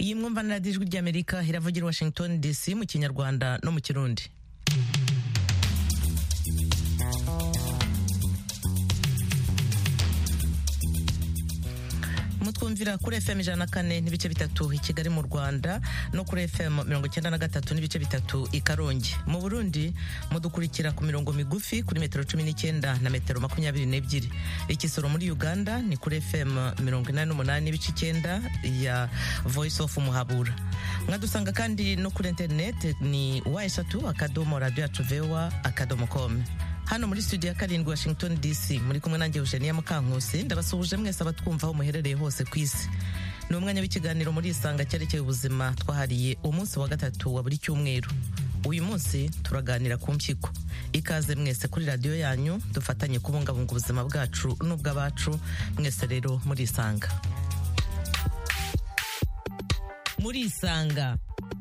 iyi mwumva na radiyo ijwi ry'Amerika iravugira Washington DC mu Kinyarwanda no mu Kirundi. Mutwumvira kuri FM 104 n'ibice bitatu i Kigali mu Rwanda no kuri FM 93 n'ibice bitatu i Karongi. Mu Burundi mudukurikira ku mirongo migufi kuri metero 19 na metero 22. Ikisoro muri Uganda ni kuri FM 88 n'ibice 9 ya Voice of Muhabura. Mwadusanga kandi no kuri internet ni wa3.radio.com. Hano muri studio ya karindwi Washington DC muri kumwe nanjye Eugenia Mukankusi ndabasuhuje mwese abatwumva aho muherereye hose ku isi. Ni umwanya w'ikiganiro muri Isanga cyerekeye ubuzima twahariye umunsi wa gatatu wa buri cyumweru. Uyu munsi turaganira ku mpyiko. Ikaze mwese kuri radio yanyu dufatanye kubungabunga ubuzima bwacu n'ubw'abacu mwese rero muri Isanga. Muri Isanga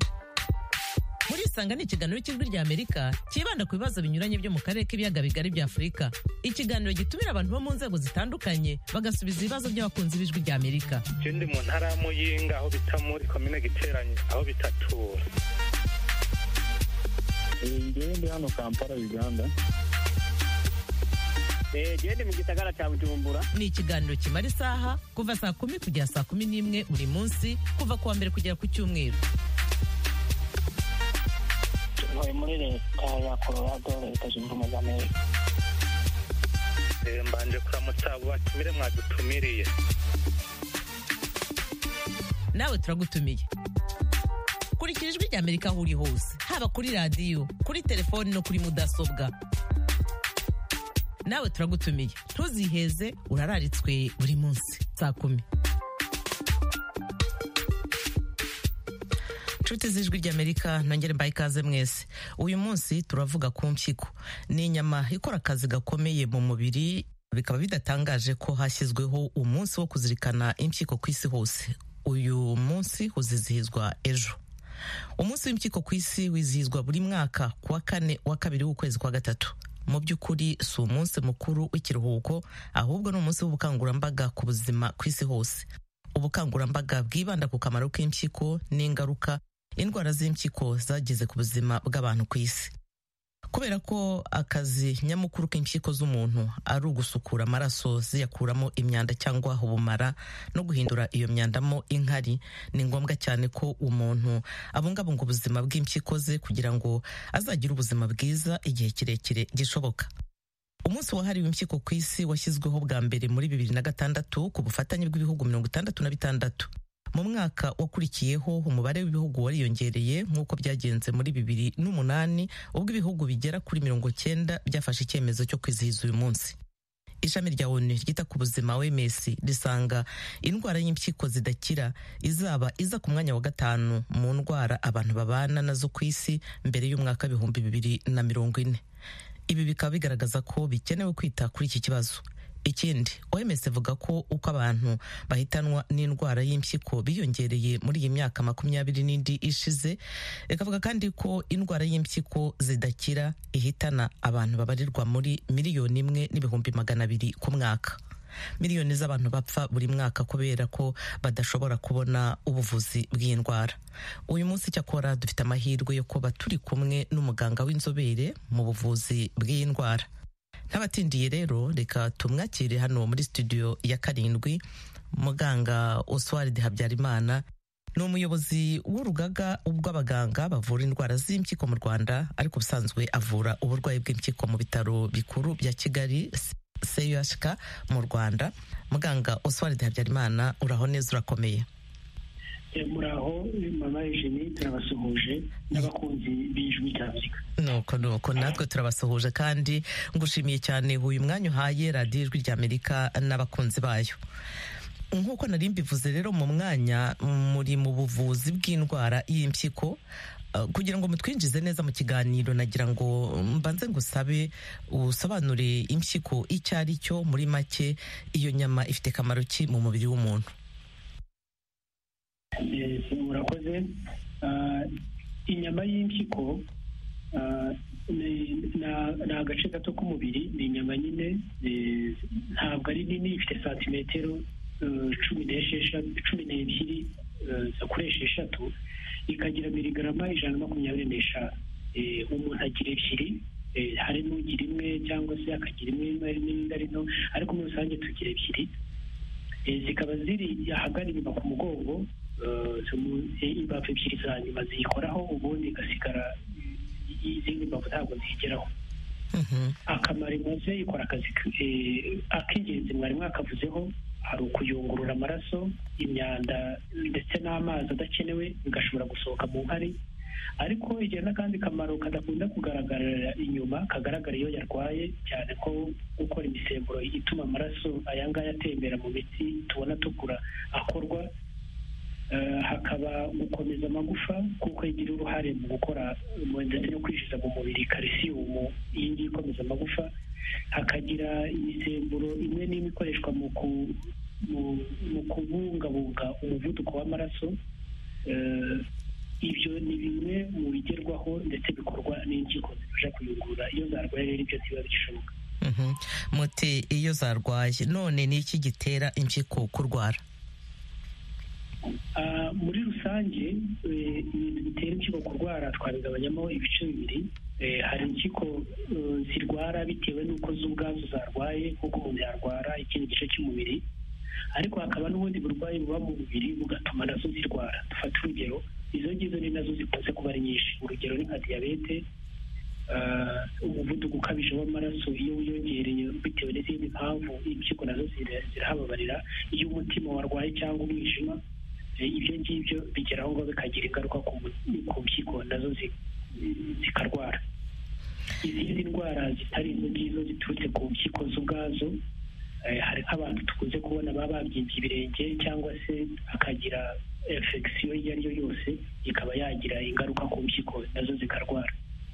ni ikiganiro cy'ijwi ry'Amerika kibanda ku bibazo binyuranye byo mu karere k'ibiyaga bigari bya Afurika. Ikiganiro gitumira abantu bo mu nzego zitandukanye bagasubiza ibibazo by'abakunzi b'ijwi ry'Amerika. Ndi mu ntara ya Muyinga aho bita muri komine Giteranye aho bitatura. Ndi hano Kampala Uganda. Ndi mu gisagara cya Bujumbura. Ni ikiganiro kimara isaha kuva saa 10 kugera saa 11 buri munsi kuva kuwa mbere kugera ku cyumweru. Muri leta ya Colorado leta zunze ubumwe za Amerika. Mbanje kuramutsa abo batumire mwadutumiriye. Nawe turagutumiye. Kurikira ijwi ry'Amerika aho uri hose, haba kuri radio, kuri telefone no kuri mudasobwa. Nawe turagutumiye. Ntuziheze urararitswe buri munsi saa 10. Nshuti z'ijwi ry'Amerika nongere mbaye ikaze mwese. Uyu munsi turavuga ku mpyiko. Ni inyama ikora akazi gakomeye mu mubiri, bikaba bidatangaje ko hashyizweho umunsi wo kuzirikana impyiko ku isi hose. Uyu munsi uzizihizwa ejo. Umunsi w'impyiko ku isi wizihizwa buri mwaka kuwa 4 wa kabiri w'ukwezi kwa gatatu. Mu by'ukuri si umunsi mukuru w'ikiruhuko, ahubwo ni umunsi w'ubukangurambaga ku buzima ku isi hose. Ubukangurambaga bwibanda ku kamaro k'impyiko n'ingaruka indwara z'impyiko zagize ku buzima bw'abantu ku isi. Kubera ko akazi nyamukuru k'impyiko z'umuntu ari ugusukura amaraso ziyakuramo imyanda cyangwa ubumara no guhindura iyo myandamo inkari, ni ngombwa cyane ko umuntu abungabunga ubuzima bw'impyiko ze kugira ngo azagire ubuzima bwiza igihe kirekire gishoboka. Umunsi wahariwe impyiko ku isi washyizweho bwa mbere muri 2006 ku bufatanye bw'ibihugu 66. Mu mwaka wakurikiyeho umubare w'ibihugu wariyongereye nk'uko byagenze muri 2008 ubwo ibihugu bigera kuri 90 byafashe icyemezo cyo kwizihiza uyu munsi. Ishami rya ONU ryita ku buzima OMS risanga indwara y'impyiko zidakira izaba iza ku mwanya wa 5 mu ndwara abantu babana nazo ku isi mbere y'umwaka 2040. Ibi bikaba bigaragaza ko bikenewe kwita kuri iki kibazo. Ikindi, OMS ivuga ko uko abantu bahitanwa n'indwara y'impyiko biyongereye muri iyi myaka 20 ishize, ikavuga kandi ko indwara y'impyiko zidakira ihitana abantu babarirwa muri 1,200,000 ku mwaka. Miliyoni z'abantu bapfa buri mwaka kubera ko badashobora kubona ubuvuzi bw'indwara. Uyu munsi cyakora dufite amahirwe yo kuba turi kumwe n'umuganga w'inzobere mu buvuzi bw'indwara. Ntabatindiye rero reka tumwakire hano muri studio ya karindwi. Muganga Oswald Habyarimana ni umuyobozi w'urugaga ubw'abaganga bavura indwara z'impyiko mu Rwanda, ariko ubusanzwe avura uburwayi bw'impyiko mu bitaro bikuru bya Kigali CUHK mu Rwanda. Muganga Oswald Habyarimana, uraho neza urakomeye? Muraho mama Eugenie, turabasuhuje n'abakunzi b'ijwi ry'Amerika. Nuko natwe turabasuhuje kandi ngushimiye cyane uyu mwanya uhaye radiyo ijwi ry'Amerika n'abakunzi bayo. Nk'uko nari mbivuze rero mu mwanya muri mu buvuzi bw'indwara y'impyiko, kugira ngo mutwinjize neza mu kiganiro nagira ngo mbanze ngusabe usobanure impyiko icyo ari cyo muri make. Iyo nyama ifite kamaro ki mu mubiri w'umuntu? Murakoze. Inyama y'impyiko ni agace gato k'umubiri, ni inyama nyine, ntabwo ari nini, ifite santimetero 12 zakoresha 3 ikagira miligarama 125. Umuntu agira ebyiri, hari n'ugira imwe cyangwa se akagira imwe n'indi ari nto, ariko muri rusange tugira ebyiri. Zikaba ziri ahagana inyuma ku mugongo, imbavu ebyiri za nyuma ziyikoraho, ubundi igasigara izindi mbavu ntabwo zigeraho. Akamaro imaze ikora akazi ak'ingenzi mwari mwakavuzeho, hari ukuyungurura amaraso, imyanda ndetse n'amazi adakenewe bigashobora gusohoka mu nkari, ariko igira n'akandi kamaro kadakunda kugaragarira inyuma, kagaragara iyo yarwaye cyane, ko gukora imisemburo ituma amaraso aya ngaya atembera mu mitsi tubona tukura akorwa. Hakaba gukomeza amagufa kuko igira uruhare mu gukora ndetse no kwinjiza mu mubiri kalisiyumu, iyi ngiyi ikomeza amagufa. Hakagira imisemburo imwe n'imwe ikoreshwa mu kubungabunga umuvuduko w'amaraso. Ibyo ni bimwe mu bigerwaho ndetse bikorwa n'impyiko zifasha kuyungurura. Iyo zarwaye rero ibyo biba bigishoboka. Muti iyo zarwaye, none ni iki gitera impyiko kurwara? Muri rusange ibintu bitera impyiko kurwara twabigabanyamo ibice bibiri. Hari impyiko zirwara bitewe n'uko zo ubwazo zarwaye, nk'uko umuntu yarwara ikindi gice cy'umubiri, ariko hakaba n'ubundi burwayi buba mu mubiri bugatuma nazo zirwara. Dufata urugero, izo ngizo ni nazo zikunze kuba ari nyinshi. Urugero ni nka diyabete, umuvuduko ukabije w'amaraso iyo wiyongereye bitewe n'izindi mpamvu, impyiko nazo zirahababarira. Iyo umutima warwaye cyangwa umwijima, ibyo ngibyo bigeraho ngo bikagira ingaruka ku mpyiko nazo zikarwara. Izindi ndwara zitari izo ngizo ziturutse ku mpyiko z'ubwazo, hari nk'abantu tukunze kubona baba babyimbye ibirenge, cyangwa se akagira infection iyo ari yo yose, ikaba yagira ingaruka ku mpyiko nazo zikarwara.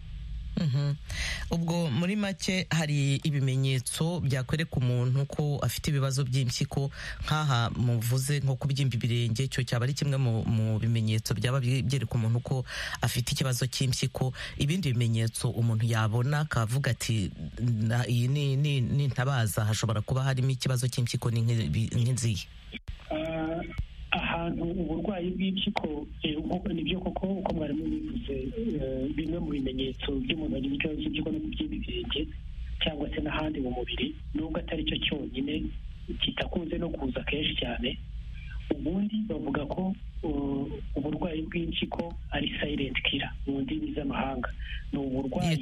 Ubwo muri make hari ibimenyetso byakwereka umuntu ko afite ibibazo by'impyiko, nk'aha muvuze nko kubyimba ibirenge, cyo cyaba ari kimwe mu bimenyetso byaba byereka umuntu ko afite ikibazo cy'impyiko. Ibindi bimenyetso umuntu yabona akavuga ati iyi ni ntabaza, hashobora kuba harimo ikibazo cy'impyiko nk'izihe? Ahantu uburwayi bw'impyiko nibyo koko uko mwarimu bivuze, bimwe mu bimenyetso by'umuntu wagize ikibazo cy'impyiko no kubyimba ibirenge cyangwa se n'ahandi mu mubiri, nubwo atari cyo cyonyine, kitakunze no kuza kenshi cyane. Ubundi bavuga ko uburwayi bw'impyiko ari silent killer mu ndimi z'amahanga. Ni uburwayi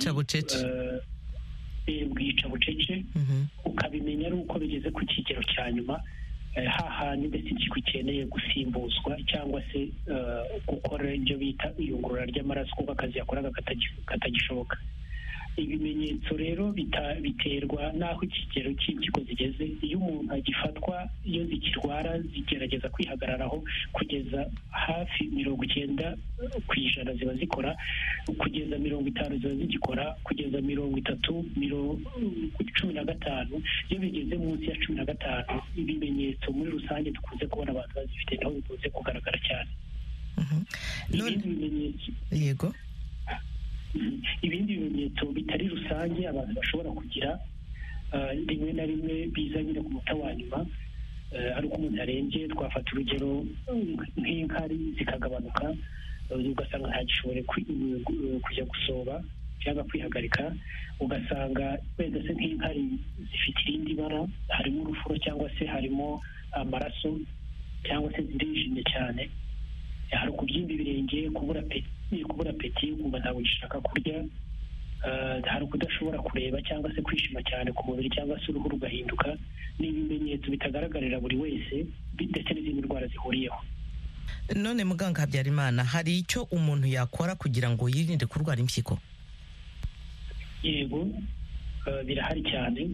bwica bucece, ukabimenya ari uko bigeze ku kigero cya nyuma, hahandi mbese impyiko ikeneye gusimbuzwa cyangwa se gukora ibyo bita iyungurura ry'amaraso kuko akazi yakoraga katagishoboka. Ibimenyetso rero biterwa n'aho ikigero cy'impyiko zigeze. Iyo umuntu agifatwa, iyo zikirwara zigerageza kwihagararaho kugeza hafi 90% ziba zikora, kugeza 50% ziba zigikora, kugeza 30, 15. Iyo bigeze munsi ya 15, ibimenyetso muri rusange dukunze kubona abantu bazifite naho bikunze kugaragara cyane. Yego. Ibindi bimenyetso bitari rusange abantu bashobora kugira, rimwe na rimwe biza nyine ku muta wa nyuma, ari uko umuntu arembye. Twafata urugero nk'inkari zikagabanuka, ugasanga ntagishobore kujya gusoba cyangwa kwihagarika, ugasanga wenda se nk'inkari zifite irindi bara, harimo urufuro cyangwa se harimo amaraso, cyangwa se zirijimye cyane. Hari ukubyimba ibirenge, kubura peti, ukumva ntabwo ugishaka kurya. Hari ukudashobora kureba cyangwa se kwishima cyane ku mubiri, cyangwa se uruhu rugahinduka. Ni ibimenyetso bitagaragarira buri wese, ndetse n'izindi ndwara zihuriyeho. None muganga Habyarimana, hari icyo umuntu yakora kugira ngo yirinde kurwara impyiko? Yego, birahari cyane.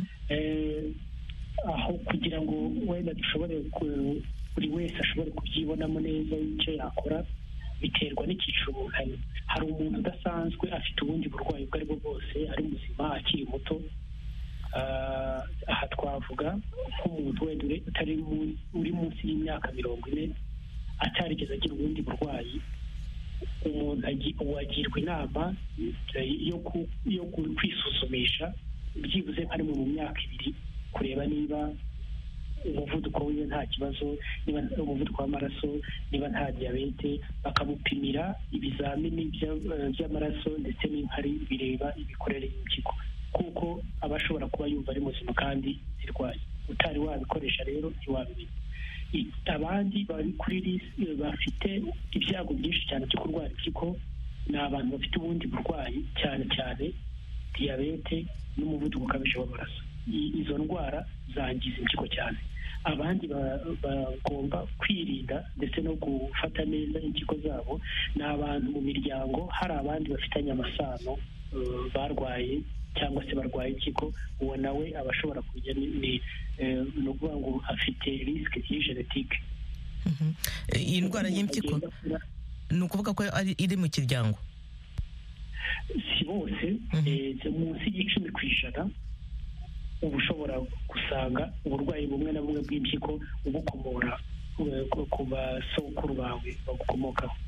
Aho kugira ngo wenda dushobore buri wese ashobora kubyibonamo neza icyo yakora, biterwa n'icyiciro umuntu arimo. Hari umuntu udasanzwe afite ubundi burwayi ubwo ari bwo bwose, ari muzima akiri muto. Aha twavuga nk'umuntu wenda uri munsi y'imyaka 40 atarigeze agira ubundi burwayi. Umuntu agirwa inama yo kwisuzumisha byibuze nka rimwe mu myaka 2, kureba niba umuvuduko wiwe nta kibazo, niba umuvuduko w'amaraso, niba nta diyabete, bakamupimira ibizamini by'amaraso ndetse n'inkari bireba imikorere y'impyiko, kuko aba ashobora kuba yumva ari muzima kandi zirwaye. Utari wabikoresha rero ntiwabimenya. Abandi bari kuri lisi bafite ibyago byinshi cyane byo kurwara impyiko ni abantu bafite ubundi burwayi, cyane cyane diyabete n'umuvuduko ukabije w'amaraso. Izo ndwara zangiza impyiko cyane. Abandi bagomba kwirinda ndetse no gufata neza impyiko zabo ni abantu mu miryango hari abandi bafitanye amasano barwaye cyangwa se barwaye impyiko, uwo nawe aba ashobora kujya ni ukuvuga ngo afite risike y'ijenetike. Iyi ndwara y'impyiko ni ukuvuga ko iri mu kiryango? Si bose, munsi y'10% uba ushobora gusanga uburwayi bumwe na bumwe bw'impyiko ubukomora ku basokuru bawe bagukomokaho.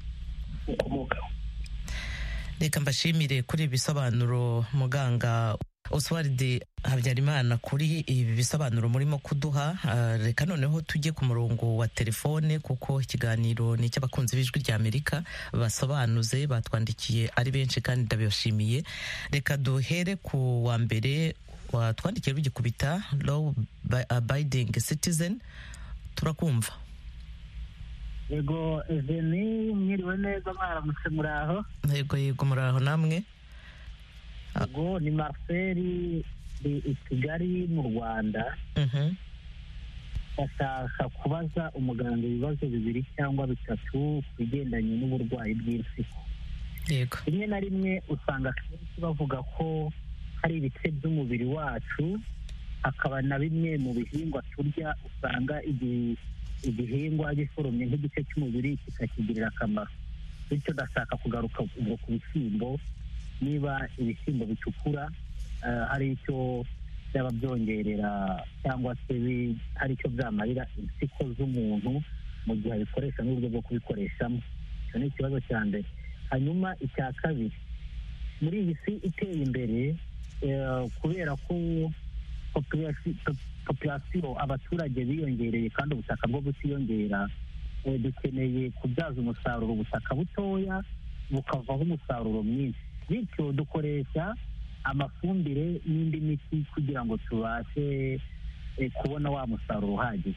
Reka mbashimire kuri ibi bisobanuro muganga Oswald Habyarimana kuri ibi bisobanuro murimo kuduha. Reka noneho tujye ku murongo wa telefone kuko ikiganiro ni icy'abakunzi b'ijwi rya Amerika basobanuze batwandikiye ari benshi kandi ndabashimiye. Reka duhere ku wa mbere watwandikiye rugikubita law abiding citizen. Turakumva. Yego Eveni, mwiriwe neza, mwaramutse muraho? Yego muraho namwe? Yego, ni Marcel i Kigali mu Rwanda. Ndashaka kubaza umuganga ibibazo 2 cyangwa 3 ku bigendanye n'uburwayi bw'impyiko. Yego. Rimwe na rimwe usanga kenshi bavuga ko hari ibice by'umubiri wacu, hakaba na bimwe mu bihingwa turya usanga igihingwa giforomye nk'igice cy'umubiri kikakigirira akamaro. Bityo ndashaka kugaruka ku bishyimbo, niba ibishyimbo bitukura hari icyo byaba byongerera cyangwa se hari icyo byamarira impyiko z'umuntu mu gihe abikoresha n'uburyo bwo kubikoreshamo. Icyo ni ikibazo cya mbere. Hanyuma icya kabiri, muri iyi si iteye imbere, kubera ko populasiyo abaturage biyongereye kandi ubutaka bwo butiyongera, dukeneye kubyaza umusaruro ubutaka butoya bukavaho umusaruro mwinshi. Bityo dukoresha amafumbire n'indi miti kugira ngo tubashe kubona wa musaruro uhagije.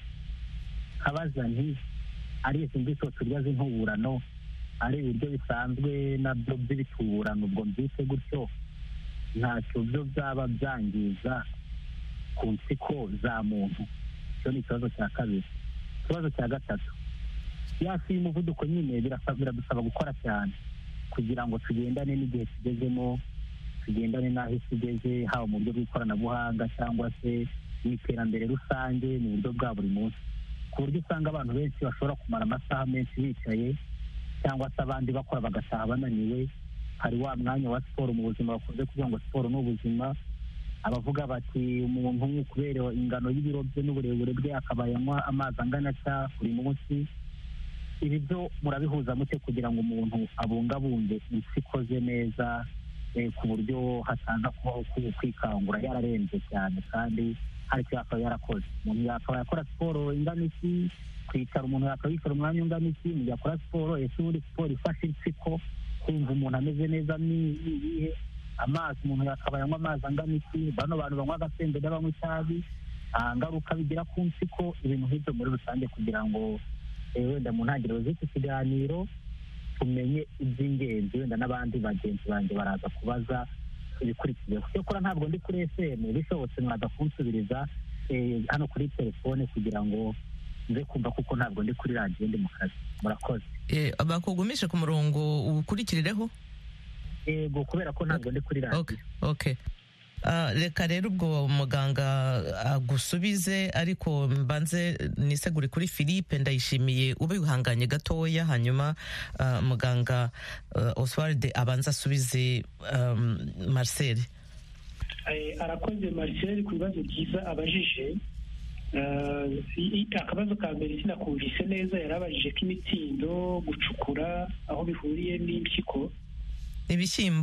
Kabaza nti ari izi mbuto turya z'intuburano, ari ibiryo bisanzwe nabyo by'ibituburano, ubwo mbyite gutyo, ntacyo byo byaba byangiza ku mpyiko za muntu? Icyo ni ikibazo cya kabiri. Ikibazo cya gatatu, yasi y'umuvuduko nyine biradusaba gukora cyane kugira ngo tugendane n'igihe tugezemo, tugendane n'aho isi igeze, haba mu buryo bw'ikoranabuhanga cyangwa se n'iterambere rusange mu buryo bwa buri munsi, ku buryo usanga abantu benshi bashobora kumara amasaha menshi bicaye, cyangwa se abandi bakora bagataha bananiwe. Hari wa mwanya wa siporo mu buzima bakunze kuvuga ngo siporo ni ubuzima. Abavuga bati umuntu kubera ingano y'ibiro bye n'uburebure bwe akaba yanywa amazi angana atya buri munsi. Ibi byo murabihuza mute kugira ngo umuntu abungabunge impyiko ze neza, ku buryo hataza kubaho kwikangura yararembye cyane kandi hari icyo yakaba yarakoze? Umuntu yakaba yakora siporo ingana iki? Kwicara umuntu yakaba yikora umwanya ungana iki mu gihe akora siporo? Ese ubundi siporo ifasha impyiko kumva umuntu ameze neza ni iyihe? Amazi umuntu yakaba yanywa amazi angana iki? Bano bantu banywa agasembere banywa itabi, ngaruka bigira ku mpyiko? Ibintu nk'ibyo muri rusange kugira ngo wenda mu ntangiriro z'iki kiganiro tumenye iby'ingenzi, wenda n'abandi bagenzi banjye baraza kubaza ibikurikiyeho. Cyokora ntabwo ndi kuri FM, bishobotse mwaza kunsubiriza hano kuri telefone kugira ngo nze kumva, kuko ntabwo ndi kuri radiyo, ndi mu kazi. Murakoze. Bakugumishe ku murongo ukurikirireho? Yego, kubera ko ntabwo ndi kuri radiyo. Okay. Reka rero ubwo muganga agusubize, ariko mbanze nisegure kuri Philippe Ndayishimiye ube wihanganye gatoya, hanyuma muganga Oswald abanza asubize Marcel. Arakoze Marcel ku bibazo byiza abajije. Akabazo ka mbere sinakumvise neza, yarabajije ko imitindo, gucukura aho bihuriye n'impyiko.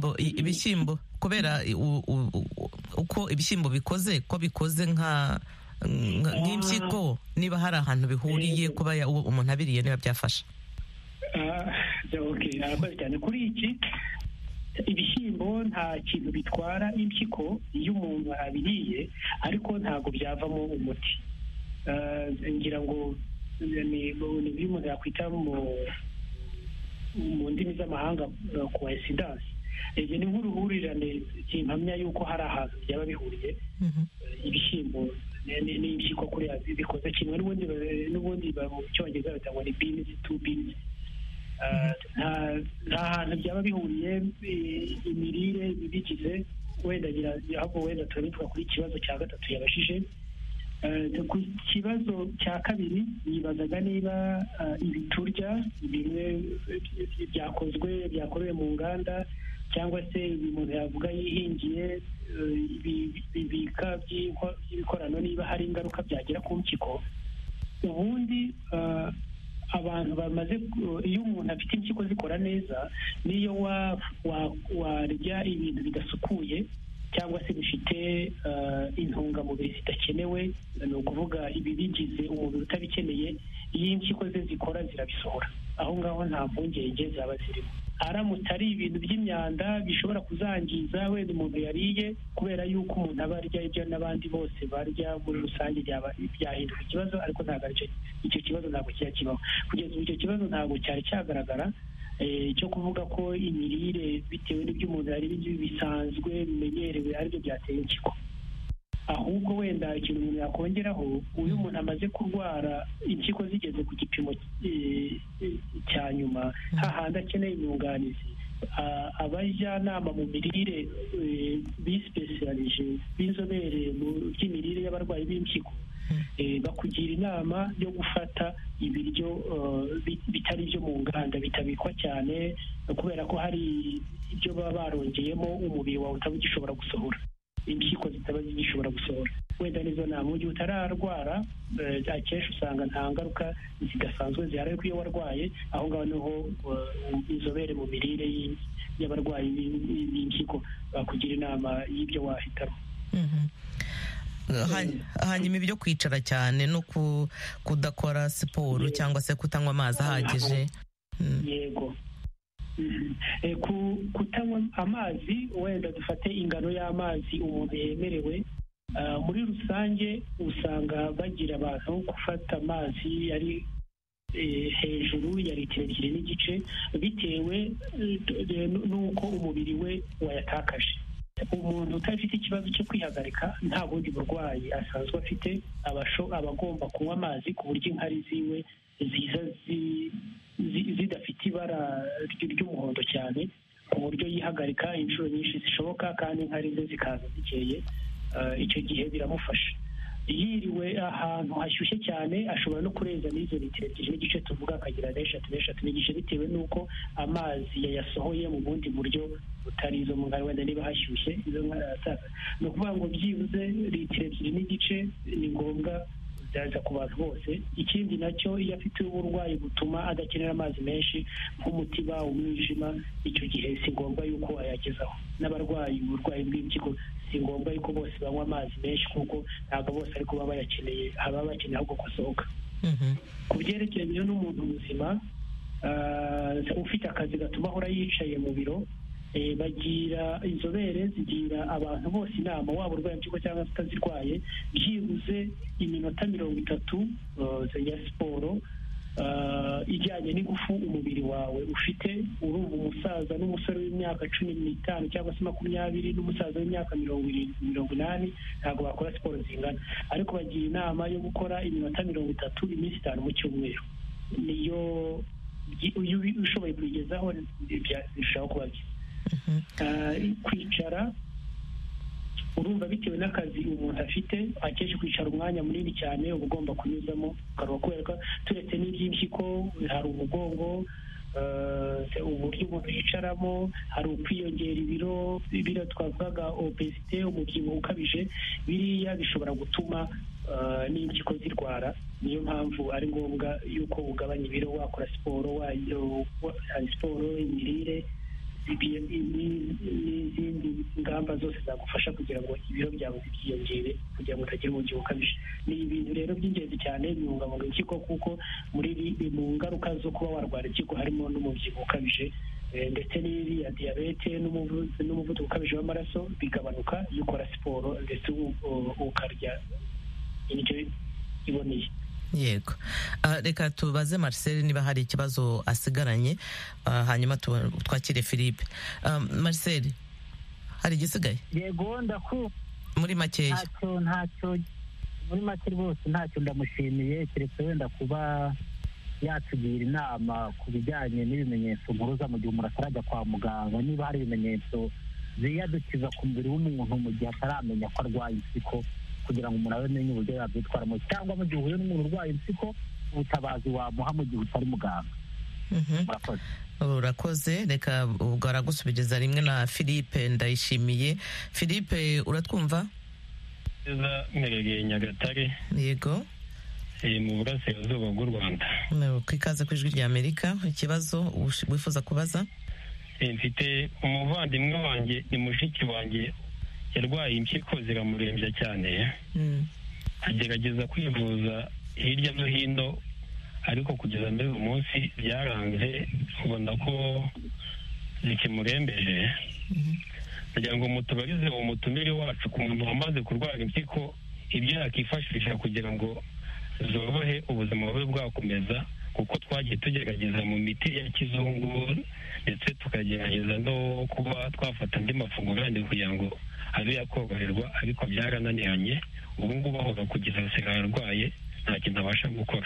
Ibishyimbo kubera uko ibishyimbo bikoze, ko bikoze nk'impyiko niba hari ahantu bihuriye kuba umuntu abiriye niba byafasha. Arakoze cyane kuri iki. Ibishyimbo nta kintu bitwara impyiko iyo umuntu abiriye, ariko ntabwo byavamo umuti. Ngira ngo ni ibyo umuntu yakwita mu ndimi z'amahanga coincidence. Ni nk'uruhurirane kimpamya yuko hari ahantu byaba bihuriye. Ibishyimbo n'impyiko kuriya bikoze kimwe, n'ubundi mu cyongereza bita ngo ni beans, two beans. nta hantu byaba bihuriye imirire bigize. Wenda ahubwo wenda turabitwa kuri ikibazo cya gatatu yabashije. Ku kibazo cya kabiri yibazaga niba ibi turya bimwe byakorewe mu nganda cyangwa se ibi umuntu yavuga yihingiye ibibika by'ibikorano niba hari ingaruka byagira ku mpyiko. Ubundi abantu bamaze, iyo umuntu afite impyiko zikora neza, niyo warya ibintu bidasukuye cyangwa se bifite intungamubiri zidakenewe, ni ukuvuga ibi bigize umubiri utabikeneye, iyo impyiko ze zikora zirabisohora. Aho ngaho nta mpungenge zaba zirimo. Aramutse ari ibintu by'imyanda bishobora kuzangiza wenda umuntu yariye, kubera yuko umuntu aba arya ibyo n'abandi bose barya, muri rusange byahinduka ikibazo, ariko ntabwo icyo kibazo ntabwo kijya kibaho. Kugeza ubu icyo kibazo ntabwo cyari cyagaragara, cyo kuvuga ko imirire bitewe n'ibyo umuntu yari bisanzwe bimenyerewe aribyo byateye impyiko. Ahubwo wenda ikintu umuntu yakongeraho, uyu umuntu amaze kurwara impyiko zigeze ku gipimo cya nyuma, hahandi akeneye inyunganizi, abajyanama mu mirire bisipesiyalije b'inzobere mu by'imirire y'abarwayi b'impyiko bakugira inama yo gufata ibiryo bitari byo mu nganda, bitabikwa cyane, kubera ko hari ibyo baba barongeyemo umubiri wawe utaba ugishobora gusohora, impyiko zitaba zigishobora gusohora. Wenda nizo nama, mu gihe utararwara akenshi usanga nta ngaruka zidasanzwe zihari, ariko iyo warwaye, aho ngaho niho inzobere mu mirire y'abarwayi b'impyiko bakugira inama y'ibyo wahitamo. Hanyuma ibyo kwicara cyane no kudakora siporo cyangwa se kutanywa amazi ahagije. Yego. Kutanywa amazi, wenda dufate ingano y'amazi umuntu yemerewe. Muri rusange usanga bagira abantu gufata amazi ari hejuru ya litiro 2.5 bitewe n'uko umubiri we wayatakaje. Umuntu utafite ikibazo cyo kwihagarika, nta bundi burwayi asanzwe afite, aba agomba kunywa amazi ku buryo inkari ziwe ziza zidafite ibara ry'umuhondo cyane, ku buryo yihagarika inshuro nyinshi zishoboka, kandi inkari ze zikaza zikeye. Icyo gihe biramufasha. Yiriwe ahantu hashyushye cyane, ashobora no kurenza n'izo litiro 2.5 tuvuga, akagira 3.5 bitewe n'uko amazi yayasohoye mu bundi buryo butari izo mu nkari, wenda niba hashyushye izo nkari arataka. Ni ukuvuga ngo byibuze litiro 2.5 ni ngombwa byaza ku bantu bose. Ikindi nacyo, iyo afite uburwayi butuma adakenera amazi menshi nk'umutima, umwijima, icyo gihe si ngombwa yuko ayagezaho. N'abarwayi uburwayi bw'impyiko si ngombwa yuko bose banywa amazi menshi, kuko ntabwo bose ariko baba bayakeneye, haba bakeneye ahubwo gusohoka. Ku byerekeranye n'umuntu muzima ufite akazi gatuma ahora yicaye mu biro, bagira inzobere zigira abantu bose inama, waba urwaye impyiko cyangwa se utazirwaye, byibuze iminota 30 ya siporo ijyanye n'ingufu umubiri wawe ufite. Urumva umusaza n'umusore w'imyaka 15 cyangwa se 20 n'umusaza w'imyaka 70-80 ntabwo bakora siporo zingana, ariko bagira inama yo gukora iminota 30 iminsi 5 mu cyumweru. Niyo ushoboye kuyigezaho birushaho kuba byiza. Kwicara, urumva bitewe n'akazi umuntu afite, akenshi kwicara umwanya munini cyane uba ugomba kunyuzamo ukaruhuka, kubera ko turetse n'iby'impyiko hari umugongo, uburyo umuntu yicaramo, hari ukwiyongera ibiro twavugaga obesite, umubyibuho ukabije, biriya bishobora gutuma n'impyiko zirwara. Niyo mpamvu ari ngombwa yuko ugabanya ibiro, wakora siporo, siporo, imirire n'izindi ngamba zose zagufasha kugira ngo ibiro byawe byiyongere kugira ngo utagira umubyibuho ukabije. Ni ibintu rero by'ingenzi cyane bibungabunga impyiko, kuko mu ngaruka zo kuba warwara impyiko harimo n'umubyibuho ukabije, ndetse n'iriya diyabete n'umuvuduko ukabije w'amaraso bigabanuka iyo ukora siporo ndetse ukarya indyo iboneye. Yego, reka tubaze Marcel niba hari ikibazo asigaranye, hanyuma twakire Philippe. Marcel, hari igisigaye? Yego, muri makeya. Ntacyo muri make rwose, ntacyo ndamushimiye, keretse wenda kuba yatugira inama ku bijyanye n'ibimenyetso mpuruza mu gihe umuntu atarajya kwa muganga, niba hari ibimenyetso ziyadukiza ku mubiri w'umuntu mu gihe ataramenya ko arwaye impyiko, kugira ngo umuntu amenye uburyo yabyitwaramo, cyangwa mu gihe uhuye n'umuntu urwaye impyiko ubutabazi wamuha mu gihe utari muganga. Murakoze. Urakoze. Reka ubwo aragusubiriza rimwe na Philippe Ndayishimiye. Philippe, uratwumva? Mperereye Nyagatare. Yego, mu burasirazuba bw'u Rwanda. ku ikaze ku ijwi ry'Amerika. Ikibazo wifuza kubaza? Mfite umuvandimwe wanjye, ni mushiki wanjye, yarwaye impyiko ziramurembya cyane, agerageza kwivuza hirya no hino, ariko kugeza muri uyu munsi byaranze, ubona ko zikimurembeje. kugira ngo mutubarize umutumire wacu ku muntu wamaze kurwara impyiko, ibyo yakifashisha kugira ngo zorohe ubuzima bwe bwakomeza, kuko twagiye tugerageza mu miti ya kizungu ndetse tukagerageza no kuba twafata andi mafunguro yandi kugira ngo abe yakoroherwa, ariko byarananiranye. ubu ngubu aho kugeza asigaye arwaye, nta kintu abasha gukora.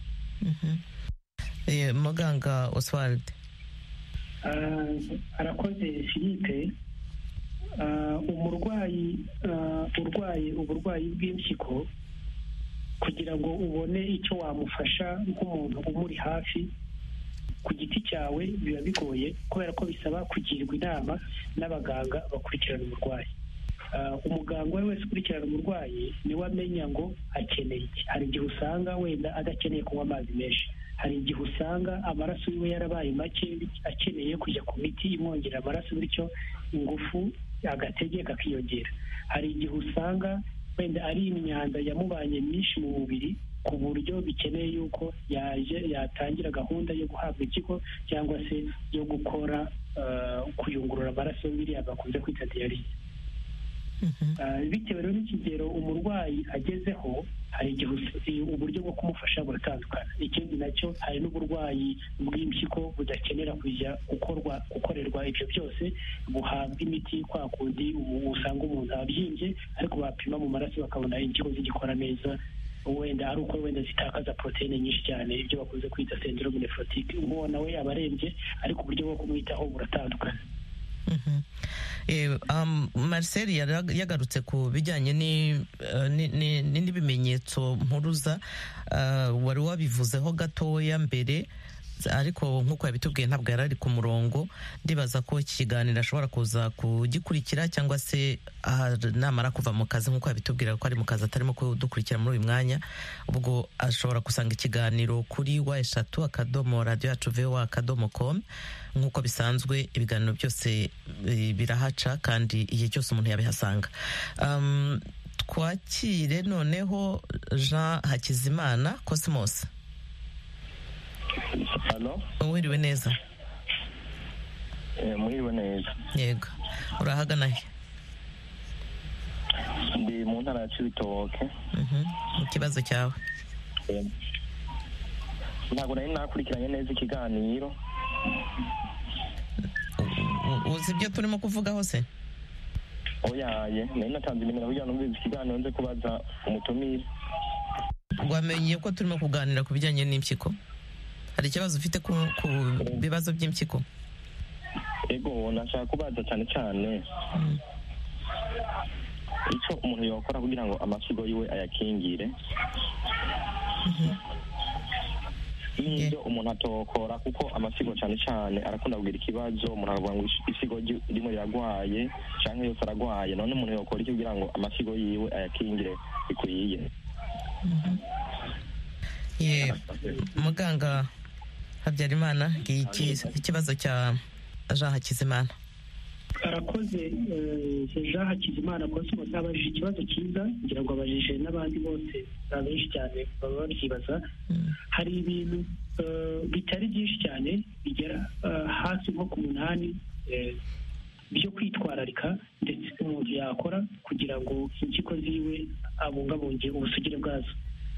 Muganga Oswald. Arakoze Philippe. Umurwayi urwaye uburwayi bw'impyiko, kugira ngo ubone icyo wamufasha nk'umuntu umuri hafi ku giti cyawe biba bigoye, kubera ko bisaba kugirwa inama n'abaganga bakurikirana umurwayi. Umuganga uwo ari wese ukurikirana umurwayi niwe amenya ngo akeneye iki. Hari igihe usanga wenda adakeneye kunywa amazi menshi, hari igihe usanga amaraso yiwe yarabaye make, akeneye kujya ku miti imwongerera amaraso, bityo ingufu agatege kakiyongera. Hari igihe usanga wenda ari imyanda yamubanye myinshi mu mubiri, ku buryo bikeneye yuko yatangira gahunda yo guhabwa impyiko cyangwa se yo gukora kuyungurura amaraso, biriya bakunze kwita diyalize. Bitewe rero n'ikigero umurwayi agezeho, hari igihe uburyo bwo kumufasha buratandukana. Ikindi nacyo, hari n'uburwayi bw'impyiko budakenera kujya gukorerwa ibyo byose, buhabwa imiti kwa kundi usanga umuntu abyimbye, ariko bapima mu maraso bakabona impyiko zigikora neza, wenda ari uko wenda zitakaza proteine nyinshi cyane, ibyo bakunze kwita syndrome nephrotique. Uwo nawe aba arembye, ariko uburyo bwo kumwitaho buratandukana. Marcel yagarutse ku bijyanye n'ibimenyetso mpuruza, wari wabivuzeho gatoya mbere, ariko nk'uko yabitubwiye ntabwo yari ari ku murongo. ndibaza ko iki kiganiro ashobora kuza kugikurikira, cyangwa se namara kuva mu kazi, nk'uko yabitubwira ko ari mu kazi atarimo kudukurikira muri uyu mwanya. Ubwo ashobora gusanga ikiganiro kuri wa@radioyacu.voa.com. nk'uko bisanzwe ibiganiro byose birahaca, kandi igihe cyose umuntu yabihasanga. Twakire noneho Jean Hakizimana Cosmos. Halo. Wiriwe neza. Mwiriwe neza. Yego. Urahagana he? Ndi mu ntara ya Cibitoke. Ikibazo cyawe? Ntabwo nari nakurikiranye neza ikiganiro. Uzi ibyo turimo kuvugaho se? Oyaye, nari natanze nimero kugira ngo numve ikiganiro nze kubaza umutumire. Wamenye ko turimo kuganira ku bijyanye n'impyiko? Hari ikibazo ufite ku bibazo by'impyiko? Ego, nashaka kubaza cyane cyane icyo umuntu yakora kugira ngo amasigo yiwe ayakingire, n'ibyo umuntu atokora, kuko amasigo cyane cyane arakunda kugira ikibazo. Umuntu akavuga ngo isigo rimwe riragwaye cyangwa yose aragwaye, none umuntu yakora iki kugira ngo amasigo yiwe ayakingire bikwiye? Muganga Habyarimana, ikibazo cya Jean Hakizimana. arakoze Jean Hakizimana rwose abajije ikibazo cyiza ngira ngo abajije n'abandi bose benshi cyane baba babyibaza. Hari ibintu bitari byinshi cyane bigera hasi nko ku 8 byo kwitwararika ndetse umuntu yakora kugira ngo impyiko ziwe abungabunge ubusugire bwazo.